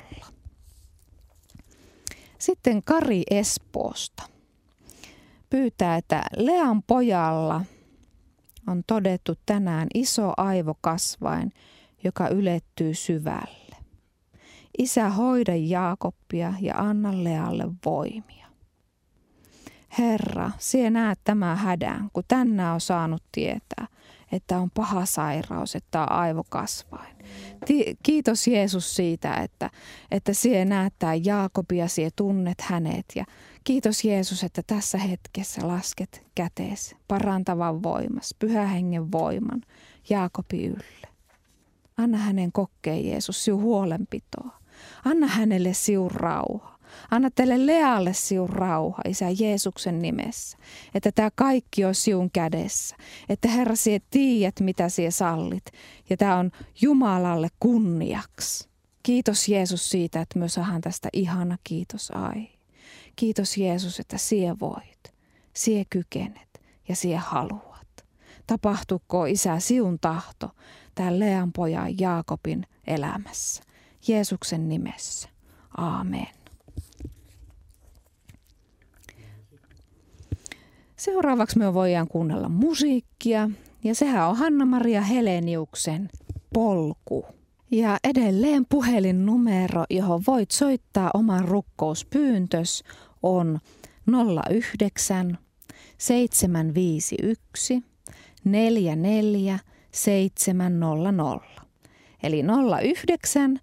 Sitten Kari Espoosta pyytää, että Lean pojalla on todettu tänään iso aivokasvain, joka ylettyy syvälle. Isä, hoida Jaakobia ja anna Lealle voimia. Herra, sinä näet tämän hädän, kun tänään on saanut tietää, että on paha sairaus, että on aivokasvain. Kiitos Jeesus siitä, että sinä näet tämän Jaakobia, sinä tunnet hänet. Ja kiitos Jeesus, että tässä hetkessä lasket käteesi parantavan voimas, Pyhän Hengen voiman Jaakobi ylle. Anna hänen kokea Jeesus sinun huolenpitoa. Anna hänelle sinun rauha. Anna tälle Lealle sinun rauha, Isä Jeesuksen nimessä, että tämä kaikki on sinun kädessä. Että Herra, sinä tiedät, mitä sinä sallit, ja tämä on Jumalalle kunniaksi. Kiitos Jeesus siitä, että me saadaan tästä ihana kiitosaihe. Kiitos Jeesus, että sinä voit, sinä kykenet ja sinä haluat. Tapahtuuko Isä sinun tahto tämän Lean pojan Jaakobin elämässä. Jeesuksen nimessä. Aamen. Seuraavaksi me voidaan kuunnella musiikkia, ja sehän on Hanna-Maria Heleniuksen Polku. Ja edelleen puhelinnumero, johon voit soittaa oman rukkouspyyntös, on 09 751 44 700. Eli 09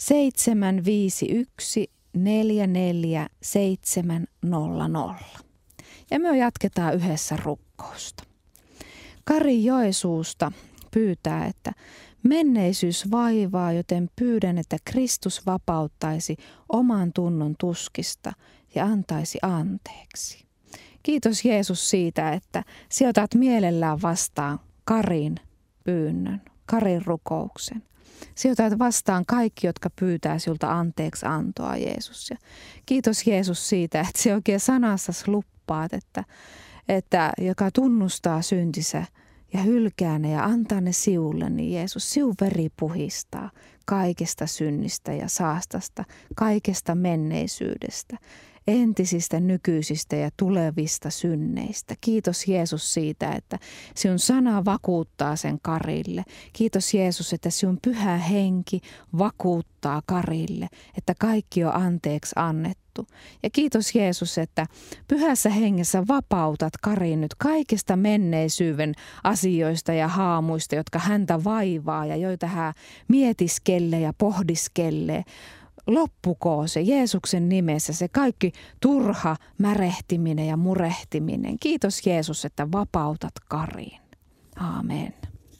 751 44 700. Ja me jatketaan yhdessä rukkousta. Kari Joesuusta pyytää, että menneisyys vaivaa, joten pyydän, että Kristus vapauttaisi oman tunnon tuskista ja antaisi anteeksi. Kiitos Jeesus siitä, että sinä otat mielellään vastaan Karin pyynnön, Karin rukouksen. Sinä otat vastaan kaikki, jotka pyytää sinulta anteeksi antoa, Jeesus. Ja kiitos Jeesus siitä, että sinä oikein sanassasi luppaat, että joka tunnustaa syntinsä ja hylkää ne ja antaa ne siulle, niin Jeesus, siun veri puhistaa kaikesta synnistä ja saastasta, kaikesta menneisyydestä, entisistä, nykyisistä ja tulevista synneistä. Kiitos Jeesus siitä, että sinun sana vakuuttaa sen Karille. Kiitos Jeesus, että sinun pyhä henki vakuuttaa Karille, että kaikki on anteeksi annettu. Ja kiitos Jeesus, että pyhässä hengessä vapautat Karin nyt kaikista menneisyyden asioista ja haamuista, jotka häntä vaivaa ja joita hän mietiskelee ja pohdiskelee. Loppukoon se Jeesuksen nimessä, se kaikki turha märehtiminen ja murehtiminen. Kiitos Jeesus, että vapautat Karin. Aamen.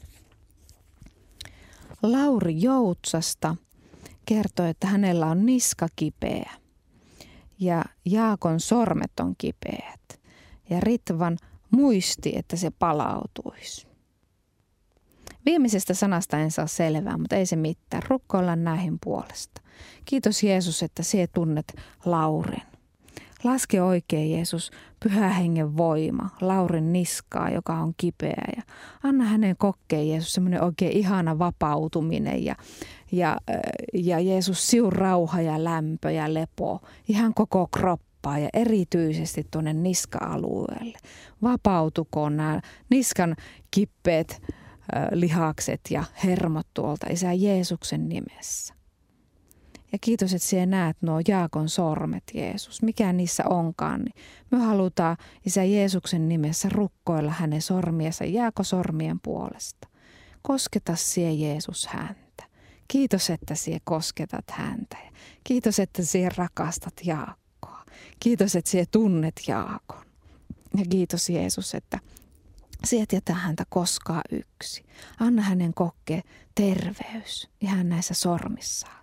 Lauri Joutsasta kertoi, että hänellä on niska kipeä ja Jaakon sormet on kipeät ja Ritvan muisti, että se palautuisi. Viimeisestä sanasta en saa selvää, mutta ei se mitään. Rukoillaan näihin puolesta. Kiitos Jeesus, että sinä tunnet Laurin. Laske oikein Jeesus pyhä hengen voima Laurin niskaa, joka on kipeä. Ja anna hänen kokkeen Jeesus semmoinen oikein ihana vapautuminen ja Jeesus siun rauha ja lämpö ja lepo ihan koko kroppaa ja erityisesti tuonne niska-alueelle. Vapautukoon nämä niskan kippeet lihakset ja hermot tuolta Isä Jeesuksen nimessä. Ja kiitos, että sinä näet nuo Jaakon sormet, Jeesus. Mikä niissä onkaan, niin me halutaan Isä Jeesuksen nimessä rukkoilla hänen sormiensa Jaakosormien puolesta. Kosketa sinä Jeesus häntä. Kiitos, että sinä kosketat häntä. Kiitos, että sinä rakastat Jaakkoa. Kiitos, että sinä tunnet Jaakon. Ja kiitos Jeesus, että sinä et jätä häntä koskaan yksin. Anna hänen kokkeen terveys ihan näissä sormissaankin.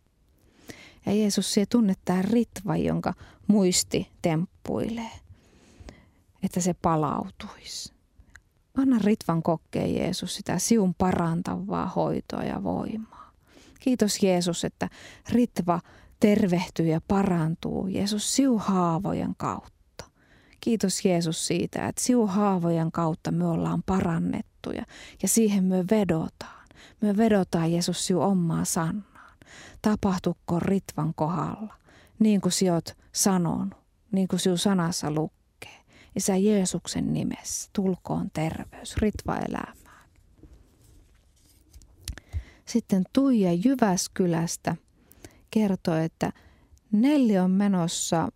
Ja Jeesus, sinä tunnet tämän Ritvan, jonka muisti temppuilee, että se palautuisi. Anna Ritvan kokkeen Jeesus sitä siun parantavaa hoitoa ja voimaa. Kiitos Jeesus, että Ritva tervehtyy ja parantuu Jeesus siun haavojen kautta. Kiitos Jeesus siitä, että siun haavojen kautta me ollaan parannettuja ja siihen me vedotaan. Me vedotaan Jeesus siun omaa sanaa. Tapahtukko Ritvan kohdalla, niin kuin sinä olet sanonut, niin kuin sinun sanassa lukee. Isä Jeesuksen nimessä, tulkoon terveys Ritva elämään. Sitten Tuija Jyväskylästä kertoi, että Nelli on menossa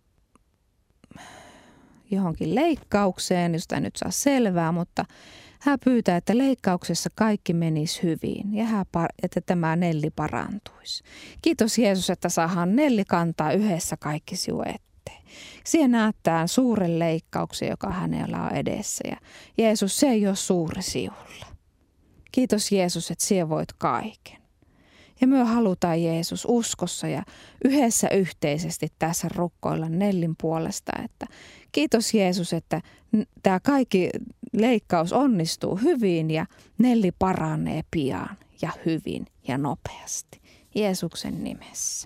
johonkin leikkaukseen, josta en nyt saa selvää, mutta hän pyytää, että leikkauksessa kaikki menisi hyvin ja että tämä Nelli parantuisi. Kiitos Jeesus, että saadaan Nelli kantaa yhdessä kaikki sinun eteen. Siihen näyttää suuren leikkauksen, joka hänellä on edessä ja Jeesus, se ei ole suuri sinulle. Kiitos Jeesus, että sinä voit kaiken. Ja me halutaan Jeesus uskossa ja yhdessä yhteisesti tässä rukkoilla Nellin puolesta, että kiitos Jeesus, että tämä kaikki leikkaus onnistuu hyvin ja Nelli paranee pian ja hyvin ja nopeasti. Jeesuksen nimessä.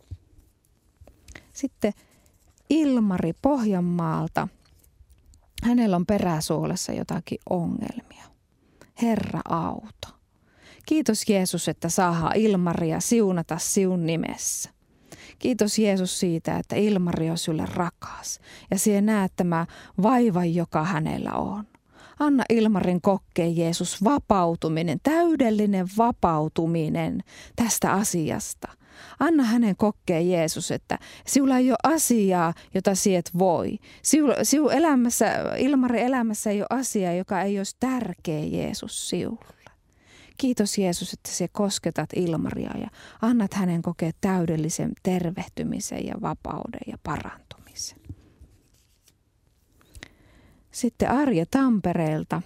Sitten Ilmari Pohjanmaalta. Hänellä on peräsuolessa jotakin ongelmia. Herra auta. Kiitos Jeesus, että saadaan Ilmaria siunata siun nimessä. Kiitos Jeesus siitä, että Ilmari on sinulle rakas ja sinä näet tämä vaiva, joka hänellä on. Anna Ilmarin kokkeen Jeesus vapautuminen, täydellinen vapautuminen tästä asiasta. Anna hänen kokea Jeesus, että sinulla ei ole asiaa, jota siet voi. Sinun elämässä, Ilmari elämässä ei ole asiaa, joka ei olisi tärkeä Jeesus sinulle. Kiitos Jeesus, että sinä kosketat Ilmaria ja annat hänen kokea täydellisen tervehtymisen ja vapauden ja parantumisen. Sitten Arja Tampereelta.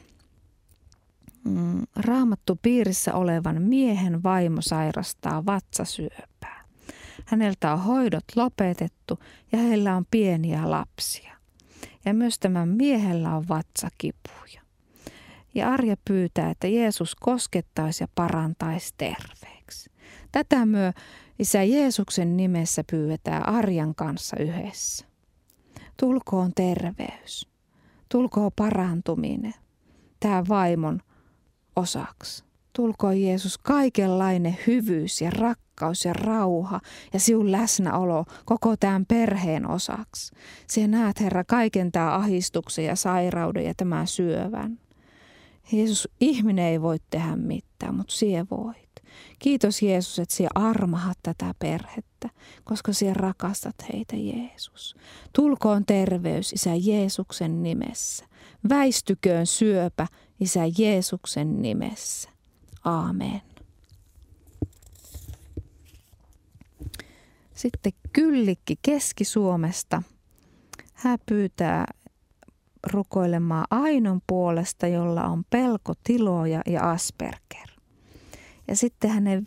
Raamattu piirissä olevan miehen vaimo sairastaa vatsasyöpää. Häneltä on hoidot lopetettu ja heillä on pieniä lapsia. Ja myös tämän miehellä on vatsakipuja. Ja Arja pyytää, että Jeesus koskettaisi ja parantaisi terveeksi. Tätä myö Isä Jeesuksen nimessä pyydetään Arjan kanssa yhdessä. Tulkoon terveys, tulkoon parantuminen, tämä vaimon osaksi. Tulkoon Jeesus kaikenlainen hyvyys ja rakkaus ja rauha ja sinun läsnäolo koko tämän perheen osaksi. Sinä näet, Herra, kaiken tämän ahdistuksen ja sairauden ja tämän syövän. Jeesus, ihminen ei voi tehdä mitään, mutta sinä voit. Kiitos Jeesus, että sinä armahat tätä perhettä, koska sinä rakastat heitä, Jeesus. Tulkoon terveys Isä Jeesuksen nimessä. Väistyköön syöpä Isä Jeesuksen nimessä. Aamen. Sitten Kyllikki Keski-Suomesta. Hän pyytää rukoilemaan Ainon puolesta, jolla on pelkotiloja ja Asperger. Ja sitten hänen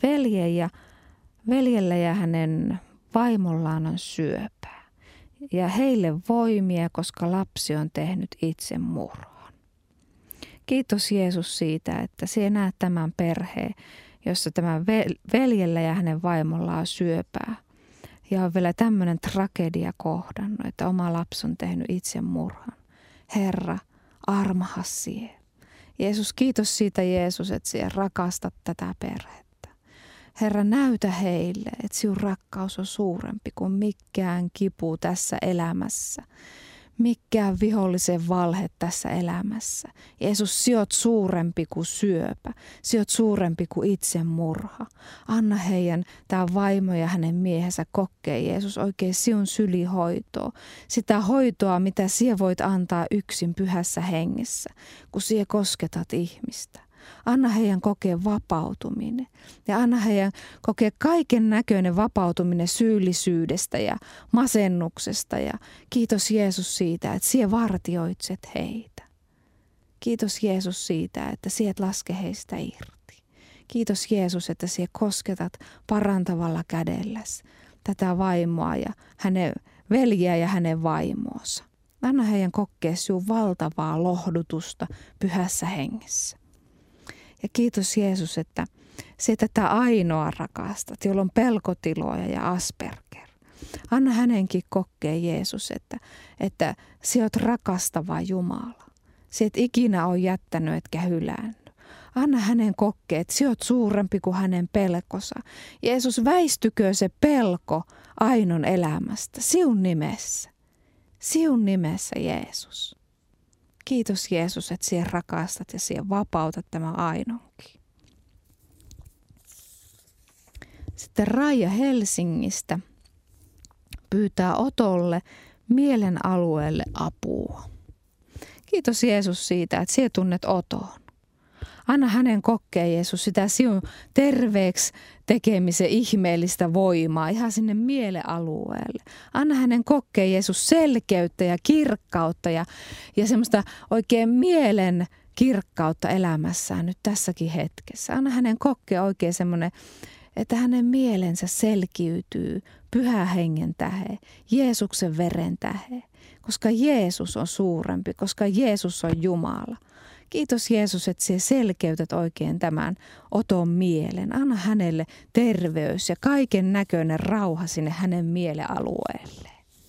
veljellä ja hänen vaimollaan on syöpää. Ja heille voimia, koska lapsi on tehnyt itsemurhan. Kiitos Jeesus siitä, että sinä näet tämän perheen, jossa tämän veljellä ja hänen vaimollaan on syöpää. Ja on vielä tämmöinen tragedia kohdannut, että oma lapsi on tehnyt itsemurhan. Herra, armaha siihen. Jeesus, kiitos siitä Jeesus, että sinä rakastat tätä perhettä. Herra, näytä heille, että sinun rakkaus on suurempi kuin mikään kipu tässä elämässä. Mikään vihollisen valhe tässä elämässä. Jeesus, sinä olet suurempi kuin syöpä. Sinä olet suurempi kuin itsemurha. Anna heidän, tämä vaimo ja hänen miehensä kokee, Jeesus, oikein sinun sylihoitoa. Sitä hoitoa, mitä sinä voit antaa yksin pyhässä hengessä, kun sinä kosketat ihmistä. Anna heidän kokea vapautuminen ja anna heidän kokea kaiken näköinen vapautuminen syyllisyydestä ja masennuksesta. Ja kiitos Jeesus siitä, että sinä vartioitset heitä. Kiitos Jeesus siitä, että sinä et laske heistä irti. Kiitos Jeesus, että sinä kosketat parantavalla kädelläsi tätä vaimoa ja hänen veljeä ja hänen vaimoonsa. Anna heidän kokea sinun valtavaa lohdutusta pyhässä hengessä. Ja kiitos Jeesus, että sinä tätä Ainoa rakastat, jolla on pelkotiloja ja Asperger. Anna hänenkin kokea Jeesus, että sinä olet rakastava Jumala. Sinä et ikinä ole jättänyt etkä hylännyt. Anna hänen kokea, että sinä olet suurempi kuin hänen pelkonsa. Jeesus, väistykö se pelko Ainon elämästä sinun nimessä. Sinun nimessä Jeesus. Kiitos Jeesus, että sinä rakastat ja sinä vapautat tämän Ainonkin. Sitten Raija Helsingistä pyytää Otolle mielen alueelle apua. Kiitos Jeesus siitä, että sinä tunnet Oton. Anna hänen kokea Jeesus sitä sinun terveeksi tekemisen ihmeellistä voimaa ihan sinne mielealueelle. Anna hänen kokea Jeesus selkeyttä ja kirkkautta ja semmoista oikein mielen kirkkautta elämässään nyt tässäkin hetkessä. Anna hänen kokea oikein semmoinen, että hänen mielensä selkiytyy Pyhän Hengen tähden, Jeesuksen veren tähden, koska Jeesus on suurempi, koska Jeesus on Jumala. Kiitos Jeesus, että sinä selkeytät oikein tämän Oton mielen. Anna hänelle terveys ja kaiken näköinen rauha sinne hänen mielealueelle.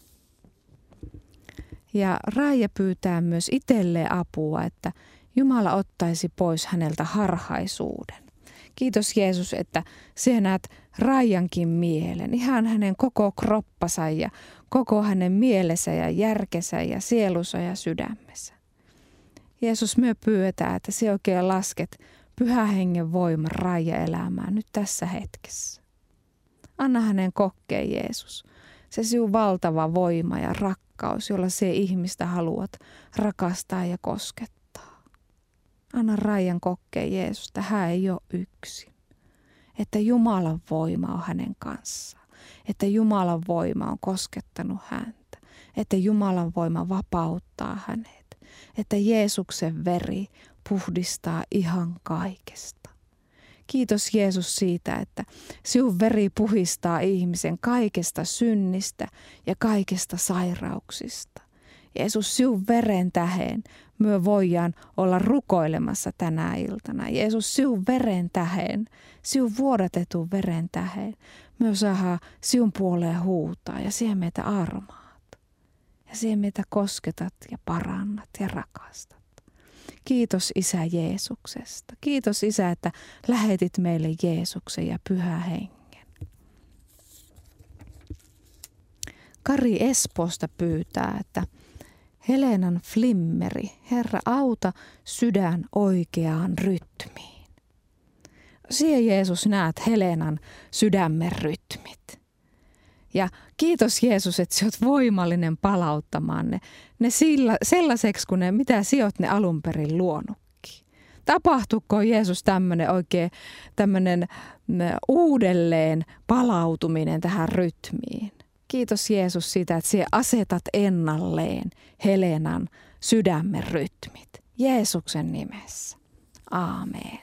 Ja Raija pyytää myös itselleen apua, että Jumala ottaisi pois häneltä harhaisuuden. Kiitos Jeesus, että sinä näet Raijankin mielen, ihan hänen koko kroppansa ja koko hänen mielensä ja järkensä ja sielunsa ja sydämensä. Jeesus, me pyydetään, että sinä oikein lasket Pyhän Hengen voiman Raija elämään nyt tässä hetkessä. Anna hänen kokea, Jeesus. Se sinun valtava voima ja rakkaus, jolla se ihmistä haluat rakastaa ja koskettaa. Anna Raijan kokea, Jeesus, että hän ei ole yksin. Että Jumalan voima on hänen kanssaan. Että Jumalan voima on koskettanut häntä. Että Jumalan voima vapauttaa hänet. Että Jeesuksen veri puhdistaa ihan kaikesta. Kiitos Jeesus siitä, että sinun veri puhdistaa ihmisen kaikesta synnistä ja kaikesta sairauksista. Jeesus, sinun veren tähden me voidaan olla rukoilemassa tänä iltana. Jeesus, sinun veren tähden, sinun vuodatetun veren tähden me saadaan sinun puoleen huutaa ja siihen meitä armaat. Ja siihen meitä kosketat ja parannat ja rakastat. Kiitos Isä Jeesuksesta. Kiitos Isä, että lähetit meille Jeesuksen ja Pyhän Hengen. Kari Espoosta pyytää, että Helenan flimmeri, Herra auta sydän oikeaan rytmiin. Siihen Jeesus näet Helenan sydämen rytmit. Ja kiitos Jeesus, että sä oot voimallinen palauttamaan ne sellaiseksi kuin mitä sä oot ne alun perin luonutkin. Tapahtuuko Jeesus tämmöinen uudelleen palautuminen tähän rytmiin? Kiitos Jeesus siitä, että sä asetat ennalleen Helenan sydämen rytmit. Jeesuksen nimessä. Aamen.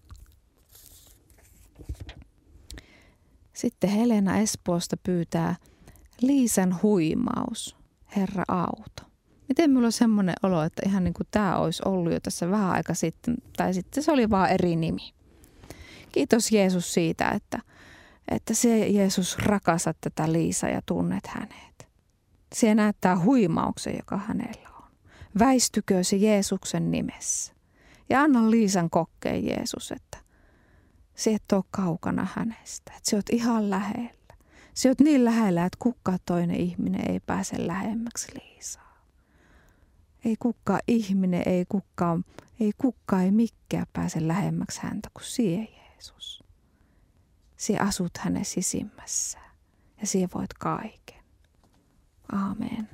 Sitten Helena Espoosta pyytää Liisan huimaus, Herra auta. Miten minulla on semmoinen olo, että ihan niin kuin tämä olisi ollut jo tässä vähän aika sitten, tai sitten se oli vaan eri nimi. Kiitos Jeesus siitä, että se Jeesus rakastat tätä Liisaa ja tunnet hänet. Se näyttää huimauksen, joka hänellä on. Väistykö se Jeesuksen nimessä. Ja anna Liisan kokea Jeesus, että sä et ole kaukana hänestä, että sä oot ihan lähellä. Sä oot niin lähellä, että kukaan toinen ihminen ei pääse lähemmäksi Liisaa. Ei kukaan ihminen, ei mikään pääse lähemmäksi häntä kuin sie Jeesus. Sä asut hänen sisimmässään ja sä voit kaiken. Aamen.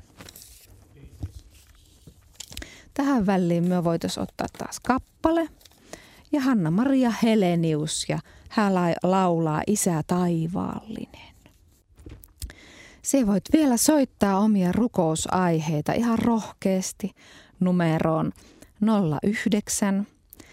Tähän väliin me voitaisiin ottaa taas kappale. Ja Hanna-Maria Helenius ja hän laulaa Isä taivaallinen. Se voit vielä soittaa omia rukousaiheita ihan rohkeasti numeroon 09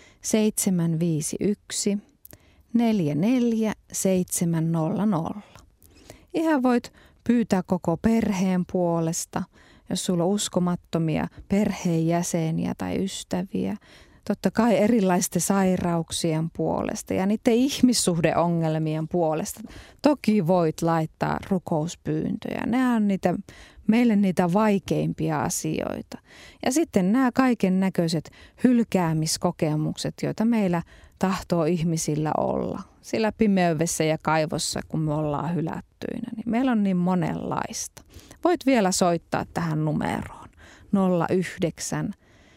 751 44 700. Ihan voit pyytää koko perheen puolesta, jos sulla on uskomattomia perheenjäseniä tai ystäviä. Totta kai erilaisten sairauksien puolesta ja niiden ihmissuhdeongelmien puolesta. Toki voit laittaa rukouspyyntöjä. Nämä on meille niitä vaikeimpia asioita. Ja sitten nämä kaiken näköiset hylkäämiskokemukset, joita meillä tahtoo ihmisillä olla. Sillä pimeydessä ja kaivossa, kun me ollaan hylättyinä, niin meillä on niin monenlaista. Voit vielä soittaa tähän numeroon 09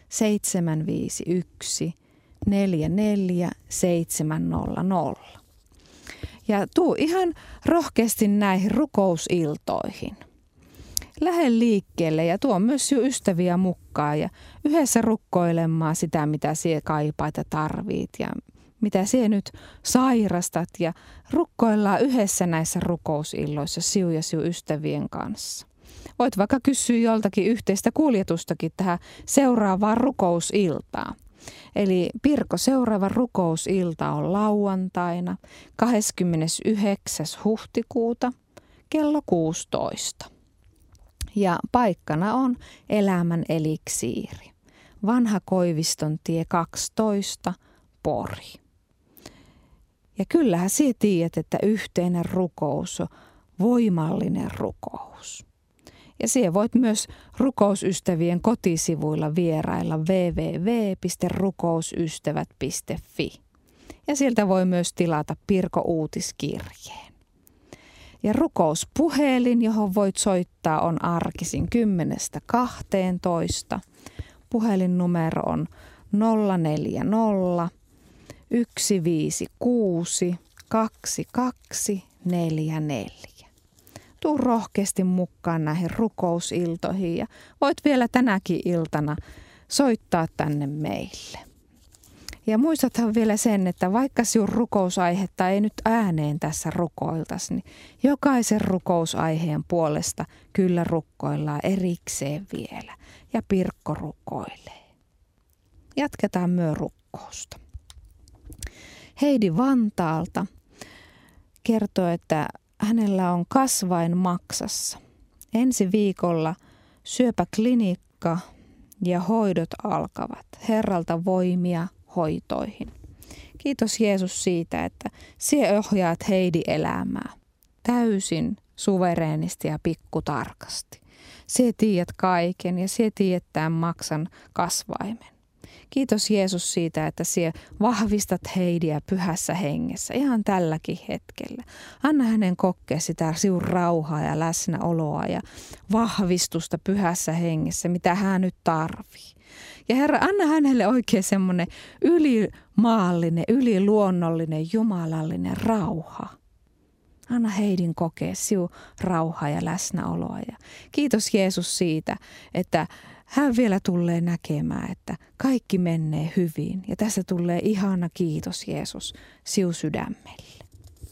751 44 700. Ja tuu ihan rohkeasti näihin rukousiltoihin. Lähde liikkeelle ja tuo myös ystäviä mukaan ja yhdessä rukkoilemaan sitä, mitä sie kaipaat ja tarvit ja mitä sie nyt sairastat. Ja rukkoillaan yhdessä näissä rukousilloissa siu ystävien kanssa. Voit vaikka kysyä joltakin yhteistä kuljetustakin tähän seuraavaan rukousiltaan. Eli Pirko, seuraava rukousilta on lauantaina 29. huhtikuuta kello 16. Ja paikkana on Elämän eliksiiri. Vanha Koiviston tie 12, Pori. Ja kyllähän sinä tiedät, että yhteinen rukous on voimallinen rukous. Ja siellä voit myös rukousystävien kotisivuilla vierailla www.rukousystävät.fi. Ja sieltä voi myös tilata Pirko-uutiskirjeen. Ja rukouspuhelin, johon voit soittaa, on arkisin 10-12. Puhelinnumero on 040 156 22 44. Tuu rohkeasti mukaan näihin rukousiltoihin ja voit vielä tänäkin iltana soittaa tänne meille. Ja muistathan vielä sen, että vaikka sinun rukousaihetta ei nyt ääneen tässä rukoiltaisi, niin jokaisen rukousaiheen puolesta kyllä rukoillaan erikseen vielä ja Pirkko rukoilee. Jatketaan myö rukkousta. Heidi Vantaalta kertoo, että hänellä on kasvain maksassa. Ensi viikolla syöpäklinikka ja hoidot alkavat. Herralta voimia hoitoihin. Kiitos Jeesus siitä, että sinä ohjaat Heidi elämää täysin suvereenisti ja pikkutarkasti. Sinä tiedät kaiken ja sinä tiedät tämän maksan kasvaimen. Kiitos Jeesus siitä, että sinä vahvistat Heidiä pyhässä hengessä ihan tälläkin hetkellä. Anna hänen kokea sitä sinun rauhaa ja läsnäoloa ja vahvistusta pyhässä hengessä, mitä hän nyt tarvii. Ja Herra, anna hänelle oikein semmoinen ylimaallinen, yliluonnollinen, jumalallinen rauha. Anna Heidin kokea sinun rauhaa ja läsnäoloa. Ja kiitos Jeesus siitä, että hän vielä tulee näkemään, että kaikki menee hyvin. Ja tässä tulee ihana kiitos Jeesus sinun sydämelle.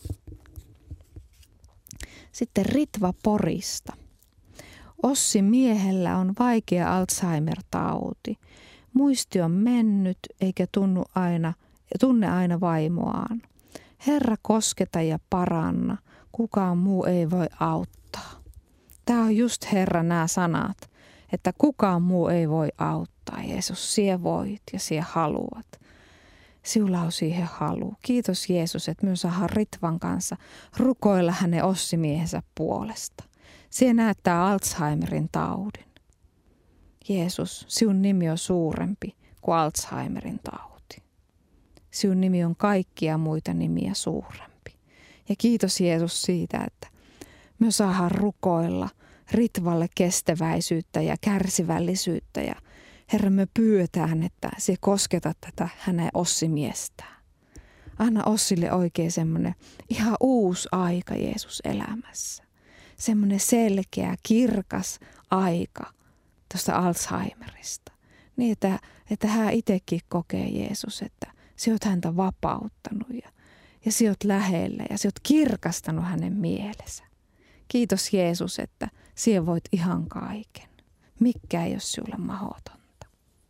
Sitten Ritva Porista. Ossi miehellä on vaikea Alzheimer-tauti. Muisti on mennyt eikä tunne aina vaimoaan. Herra, kosketa ja paranna. Kukaan muu ei voi auttaa. Tämä on just Herra nämä sanat, että kukaan muu ei voi auttaa. Jeesus, sinä voit ja sinä haluat. Sinulla on siihen halu. Kiitos Jeesus, että me saadaan Ritvan kanssa rukoilla hänen ossimiehensä puolesta. Se näyttää Alzheimerin taudin. Jeesus, sinun nimi on suurempi kuin Alzheimerin tauti. Sinun nimi on kaikkia muita nimiä suurempi. Ja kiitos Jeesus siitä, että me saadaan rukoilla Ritvalle kestäväisyyttä ja kärsivällisyyttä. Ja Herra, me pyydetään, että se kosketat tätä hänen ossimiestään. Anna Ossille oikein semmoinen ihan uusi aika Jeesus elämässä. Semmoinen selkeä, kirkas aika tuosta Alzheimerista. Niin, että hän itsekin kokee Jeesus, että sinä olet häntä vapauttanut ja sinä olet lähellä ja sinä olet kirkastanut hänen mielensä. Kiitos Jeesus, että sinä voit ihan kaiken. Mikään ei ole sinulle mahdotonta.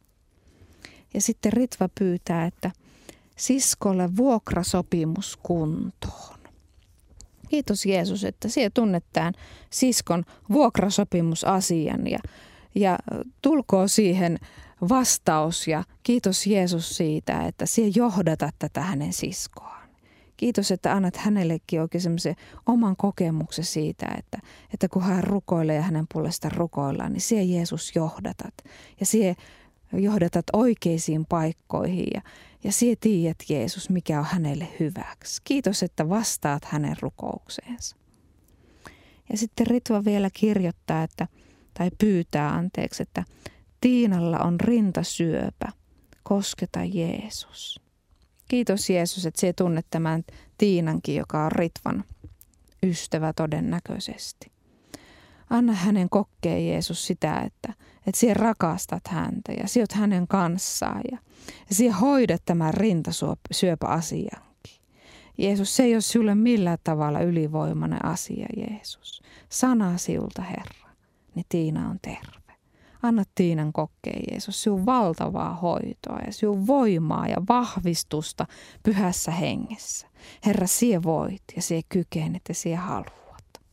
Ja sitten Ritva pyytää, että siskolle vuokrasopimus kuntoon. Kiitos Jeesus, että sinä tunnet tämän siskon vuokrasopimusasian ja tulkoon siihen vastaus ja kiitos Jeesus siitä, että sinä johdatat tätä hänen siskoaan. Kiitos, että annat hänellekin oikein semmoisen oman kokemuksen siitä, että kun hän rukoilee ja hänen puolestaan rukoillaan, niin sinä Jeesus johdatat ja sinä johdatat oikeisiin paikkoihin ja sinä tiedät Jeesus, mikä on hänelle hyväksi. Kiitos, että vastaat hänen rukoukseensa. Ja sitten Ritva vielä kirjoittaa, tai pyytää anteeksi, että Tiinalla on rintasyöpä. Kosketa Jeesus. Kiitos Jeesus, että sinä tunnet tämän Tiinankin, joka on Ritvan ystävä todennäköisesti. Anna hänen kokea Jeesus sitä, että sinä rakastat häntä ja sinä olet hänen kanssaan ja sinä hoidat tämän rintasyöpäasiankin. Jeesus, se ei ole sinulle millään tavalla ylivoimainen asia, Jeesus. Sana sinulta, Herra, niin Tiina on terve. Anna Tiinan kokea, Jeesus, sinun valtavaa hoitoa ja sinun voimaa ja vahvistusta pyhässä hengessä. Herra, sinä voit ja sinä kykenet ja sinä haluat.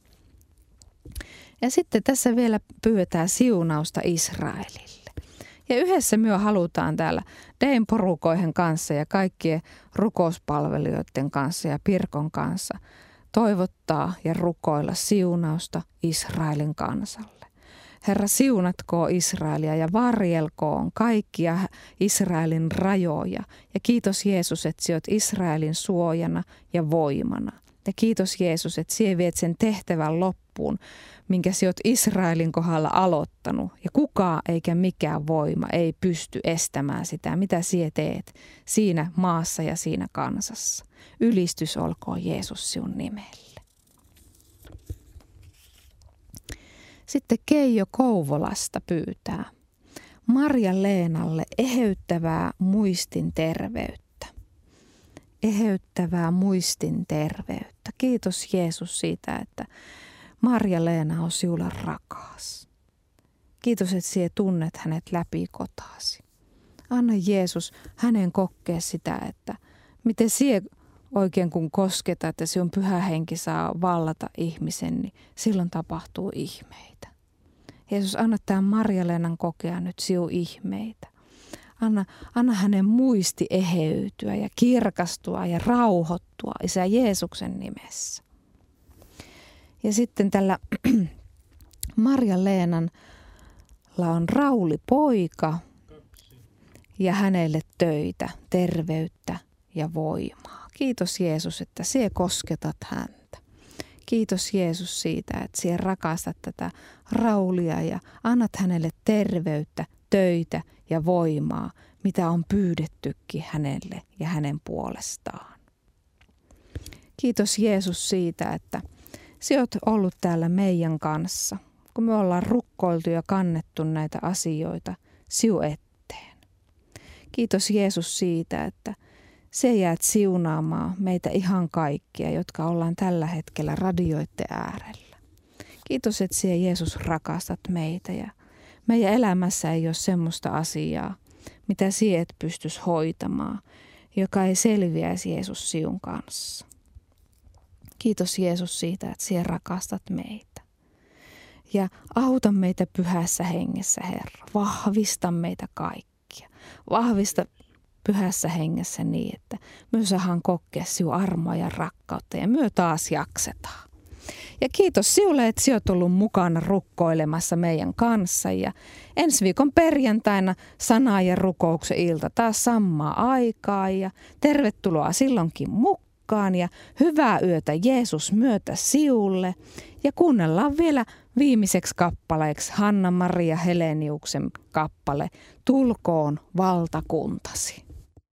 Ja sitten tässä vielä pyydetään siunausta Israelille. Ja yhdessä me halutaan täällä Dein porukoihin kanssa ja kaikkien rukouspalvelijoiden kanssa ja Pirkon kanssa toivottaa ja rukoilla siunausta Israelin kansalle. Herra, siunatkoon Israelia ja varjelkoon kaikkia Israelin rajoja. Ja kiitos Jeesus, että sinä olet Israelin suojana ja voimana. Ja kiitos Jeesus, että sinä viet sen tehtävän loppuun, minkä sinä olet Israelin kohdalla aloittanut. Ja kukaan eikä mikään voima ei pysty estämään sitä, mitä sinä teet siinä maassa ja siinä kansassa. Ylistys olkoon Jeesus sinun nimelle. Sitten Keijo Kouvolasta pyytää Marja-Leenalle eheyttävää muistin terveyttä. Eheyttävää muistin terveyttä. Kiitos Jeesus siitä, että Marja-Leena on sinulle rakas. Kiitos, että sinä tunnet hänet läpi kotaasi. Anna Jeesus hänen kokea sitä, että miten sinä oikein kun kosketat ja sinun pyhä henki saa vallata ihmisen, niin silloin tapahtuu ihmeitä. Jeesus, anna tämän Marja-Leenan kokea nyt sinun ihmeitä. Anna hänen muisti eheytyä ja kirkastua ja rauhoittua Isä Jeesuksen nimessä. Ja sitten tällä Marja-Leenalla on Rauli poika ja hänelle töitä, terveyttä ja voimaa. Kiitos Jeesus, että sinä kosketat häntä. Kiitos Jeesus siitä, että sinä rakastat tätä Raulia ja annat hänelle terveyttä, töitä ja voimaa, mitä on pyydettykin hänelle ja hänen puolestaan. Kiitos Jeesus siitä, että sinä olet ollut täällä meidän kanssa, kun me ollaan rukkoiltu ja kannettu näitä asioita sinun eteen. Kiitos Jeesus siitä, että sinä jäät siunaamaan meitä ihan kaikkia, jotka ollaan tällä hetkellä radioiden äärellä. Kiitos, että sinä Jeesus rakastat meitä ja meidän elämässä ei ole semmoista asiaa, mitä sinä et pystyisi hoitamaan, joka ei selviäisi Jeesus sinun kanssa. Kiitos Jeesus siitä, että sinä rakastat meitä. Ja auta meitä pyhässä hengessä, Herra. Vahvista meitä kaikkia. Vahvista pyhässä hengessä niin, että me saadaan kokea sinun armoa ja rakkautta ja me taas jaksetaan. Ja kiitos sinulle, että sinä olet ollut mukana rukkoilemassa meidän kanssa. Ja ensi viikon perjantaina sana- ja rukouksen ilta taas samaa aikaa. Ja tervetuloa silloinkin mukaan ja hyvää yötä Jeesus myötä siulle. Ja kuunnellaan vielä viimeiseksi kappaleeksi Hanna-Maria Heleniuksen kappale Tulkoon valtakuntasi.